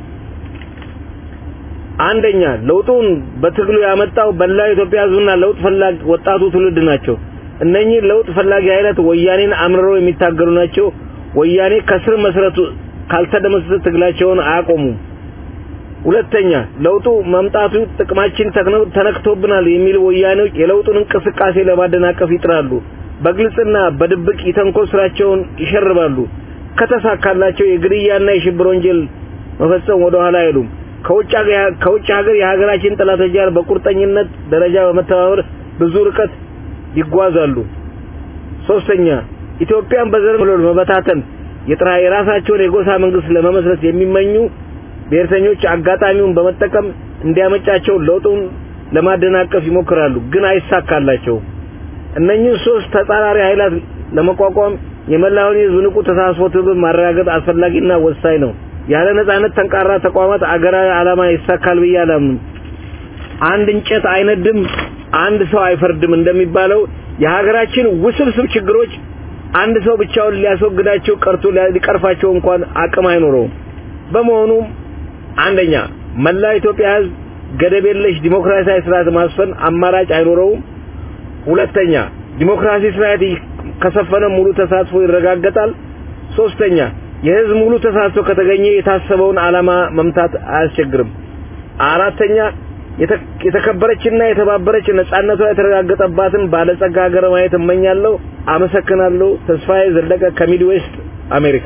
አንደኛ ለውጡን በትግሉ ያመጣው በላ ኢትዮጵያ ህዝብና ለውጥ ፈላጊ ወጣቱ ትውልድ ናቸው። እነኚህ ለውጥ ፈላጊ ኃይላት ወያኔን አምርረው የሚታገሉ ናቸው። ወያኔ ከስር መሰረቱ ካልተደመሰሰ ትግላቸውን አያቆሙም። ሁለተኛ ለውጡ መምጣቱ ጥቅማችን ተነክቶብናል የሚሉ ወያኔዎች የለውጡን እንቅስቃሴ ለማደናቀፍ ይጥራሉ። በግልጽና በድብቅ የተንኮል ስራቸውን ይሸርባሉ። ከተሳካላቸው የግድያና የሽብር ወንጀል መፈጸም ወደ ኋላ አይሉም። ከውጭ ሀገር ከውጭ ሀገር የሀገራችን ጠላቶች ጋር በቁርጠኝነት ደረጃ በመተባበር ብዙ ርቀት ይጓዛሉ። ሶስተኛ ኢትዮጵያን በዘር መበታተን የጥራ የራሳቸውን የጎሳ መንግስት ለመመስረት የሚመኙ ብሔርተኞች አጋጣሚውን በመጠቀም እንዲያመጫቸው ለውጡን ለማደናቀፍ ይሞክራሉ፣ ግን አይሳካላቸው። እነኚህ ሶስት ተጻራሪ ኃይላት ለመቋቋም የመላውን የህዝብ ንቁ ተሳትፎ ትብብር ማረጋገጥ አስፈላጊና ወሳኝ ነው። ያለ ነፃነት ተንቃራ ተቋማት አገራዊ ዓላማ ይሳካል ብዬ አላምንም። አንድ እንጨት አይነድም፣ አንድ ሰው አይፈርድም እንደሚባለው የሀገራችን ውስብስብ ችግሮች አንድ ሰው ብቻውን ሊያስወግዳቸው ቀርቶ ሊቀርፋቸው እንኳን አቅም አይኖረውም። በመሆኑም አንደኛ መላ ኢትዮጵያ ህዝብ ገደብ የለሽ ዲሞክራሲያዊ ስርዓት ማስፈን አማራጭ አይኖረውም። ሁለተኛ ዲሞክራሲ ስርዓት ከሰፈነ ሙሉ ተሳትፎ ይረጋገጣል። ሶስተኛ የህዝብ ሙሉ ተሳትፎ ከተገኘ የታሰበውን ዓላማ መምታት አያስቸግርም። አራተኛ የተከበረችና የተባበረች ነፃነቷ የተረጋገጠባትን ባለጸጋ ሀገር ማየት እመኛለሁ። አመሰግናለሁ። ተስፋዬ ዘለቀ ከሚድዌስት አሜሪካ።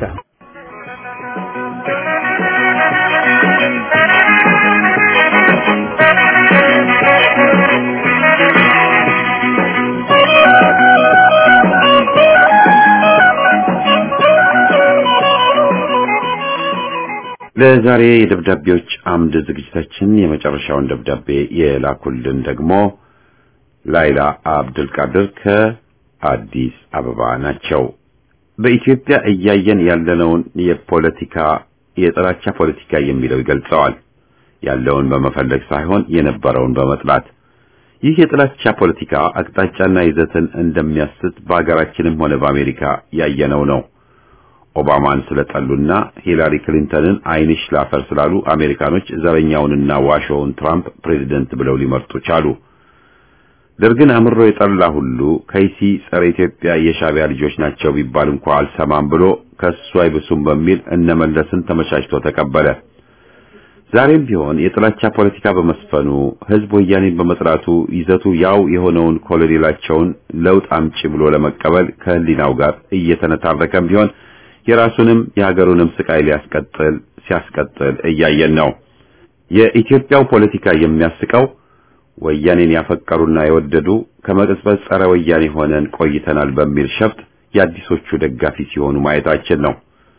ለዛሬ የደብዳቤዎች አምድ ዝግጅታችን የመጨረሻውን ደብዳቤ የላኩልን ደግሞ ላይላ አብዱል ቃድር ከአዲስ አበባ ናቸው። በኢትዮጵያ እያየን ያለነውን የፖለቲካ የጥላቻ ፖለቲካ የሚለው ይገልጸዋል። ያለውን በመፈለግ ሳይሆን የነበረውን በመጥላት። ይህ የጥላቻ ፖለቲካ አቅጣጫና ይዘትን እንደሚያስት በአገራችንም ሆነ በአሜሪካ ያየነው ነው። ኦባማን ስለጠሉና ሂላሪ ክሊንተንን አይንሽ ላፈር ስላሉ አሜሪካኖች ዘረኛውንና ዋሾውን ትራምፕ ፕሬዝዳንት ብለው ሊመርጡ ቻሉ። ደርግን አምሮ የጠላ ሁሉ ከይሲ ጸረ ኢትዮጵያ የሻቢያ ልጆች ናቸው ቢባል እንኳን አልሰማም ብሎ ከሱ አይብሱም በሚል እነመለስን ተመቻችቶ ተቀበለ። ዛሬም ቢሆን የጥላቻ ፖለቲካ በመስፈኑ ህዝብ ወያኔን በመጥራቱ ይዘቱ ያው የሆነውን ኮሎኔላቸውን ለውጥ አምጪ ብሎ ለመቀበል ከህሊናው ጋር እየተነታረከም ቢሆን የራሱንም የሀገሩንም ስቃይ ሊያስቀጥል ሲያስቀጥል እያየን ነው። የኢትዮጵያው ፖለቲካ የሚያስቀው ወያኔን ያፈቀሩና የወደዱ ከመቅጽበት ጸረ ወያኔ ሆነን ቆይተናል በሚል ሸፍጥ የአዲሶቹ ደጋፊ ሲሆኑ ማየታችን ነው።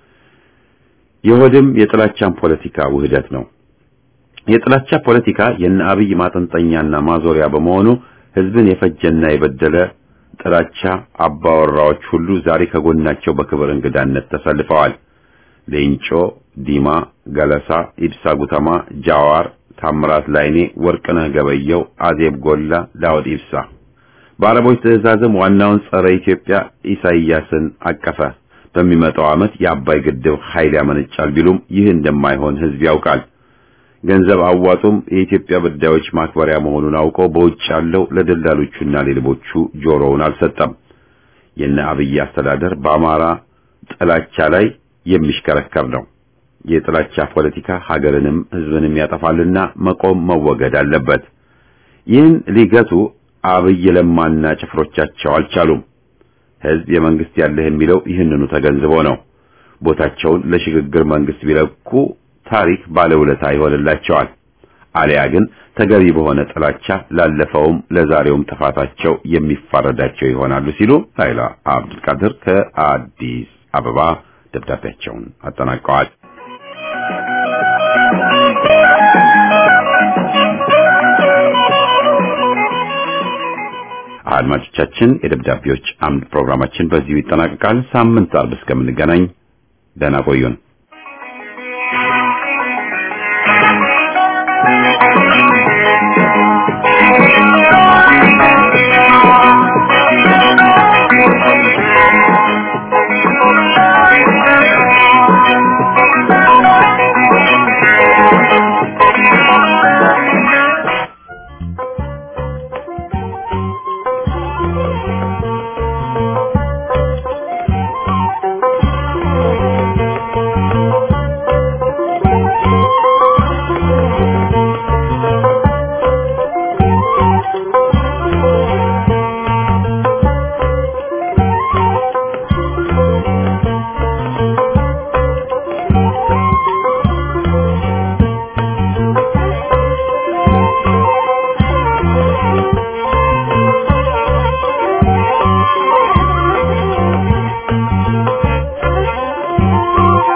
የሆድም የጥላቻን ፖለቲካ ውህደት ነው። የጥላቻ ፖለቲካ የነ አብይ ማጠንጠኛና ማዞሪያ በመሆኑ ህዝብን የፈጀና የበደለ ጥላቻ አባወራዎች ሁሉ ዛሬ ከጎናቸው በክብር እንግዳነት ተሰልፈዋል። ሌንጮ፣ ዲማ፣ ገለሳ፣ ኢብሳ ጉተማ፣ ጃዋር፣ ታምራት ላይኔ፣ ወርቅነህ ገበየው፣ አዜብ ጎላ፣ ዳውድ ኢብሳ በአረቦች ትዕዛዝም ዋናውን ጸረ ኢትዮጵያ ኢሳይያስን አቀፈ። በሚመጣው ዓመት የአባይ ግድብ ኃይል ያመነጫል ቢሉም ይህ እንደማይሆን ህዝብ ያውቃል። ገንዘብ አዋጡም የኢትዮጵያ ጉዳዮች ማክበሪያ መሆኑን አውቆ በውጭ ያለው ለደላሎቹና ለሌቦቹ ጆሮውን አልሰጠም። የነ አብይ አስተዳደር በአማራ ጥላቻ ላይ የሚሽከረከር ነው። የጥላቻ ፖለቲካ ሀገርንም ህዝብንም ያጠፋልና መቆም መወገድ አለበት። ይህን ሊገቱ አብይ ለማና ጭፍሮቻቸው አልቻሉም። ህዝብ የመንግስት ያለህ የሚለው ይህንኑ ተገንዝቦ ነው። ቦታቸውን ለሽግግር መንግስት ቢለቁ ታሪክ ባለውለታ ይሆንላቸዋል። አሊያ ግን ተገቢ በሆነ ጥላቻ ላለፈውም ለዛሬውም ጥፋታቸው የሚፋረዳቸው ይሆናሉ ሲሉ ላይላ አብዱል ቃድር ከአዲስ አበባ ደብዳቤያቸውን አጠናቀዋል። አድማጮቻችን የደብዳቤዎች አምድ ፕሮግራማችን በዚሁ ይጠናቀቃል። ሳምንት አርብ እስከምንገናኝ ደህና ቆዩን።
Thank you.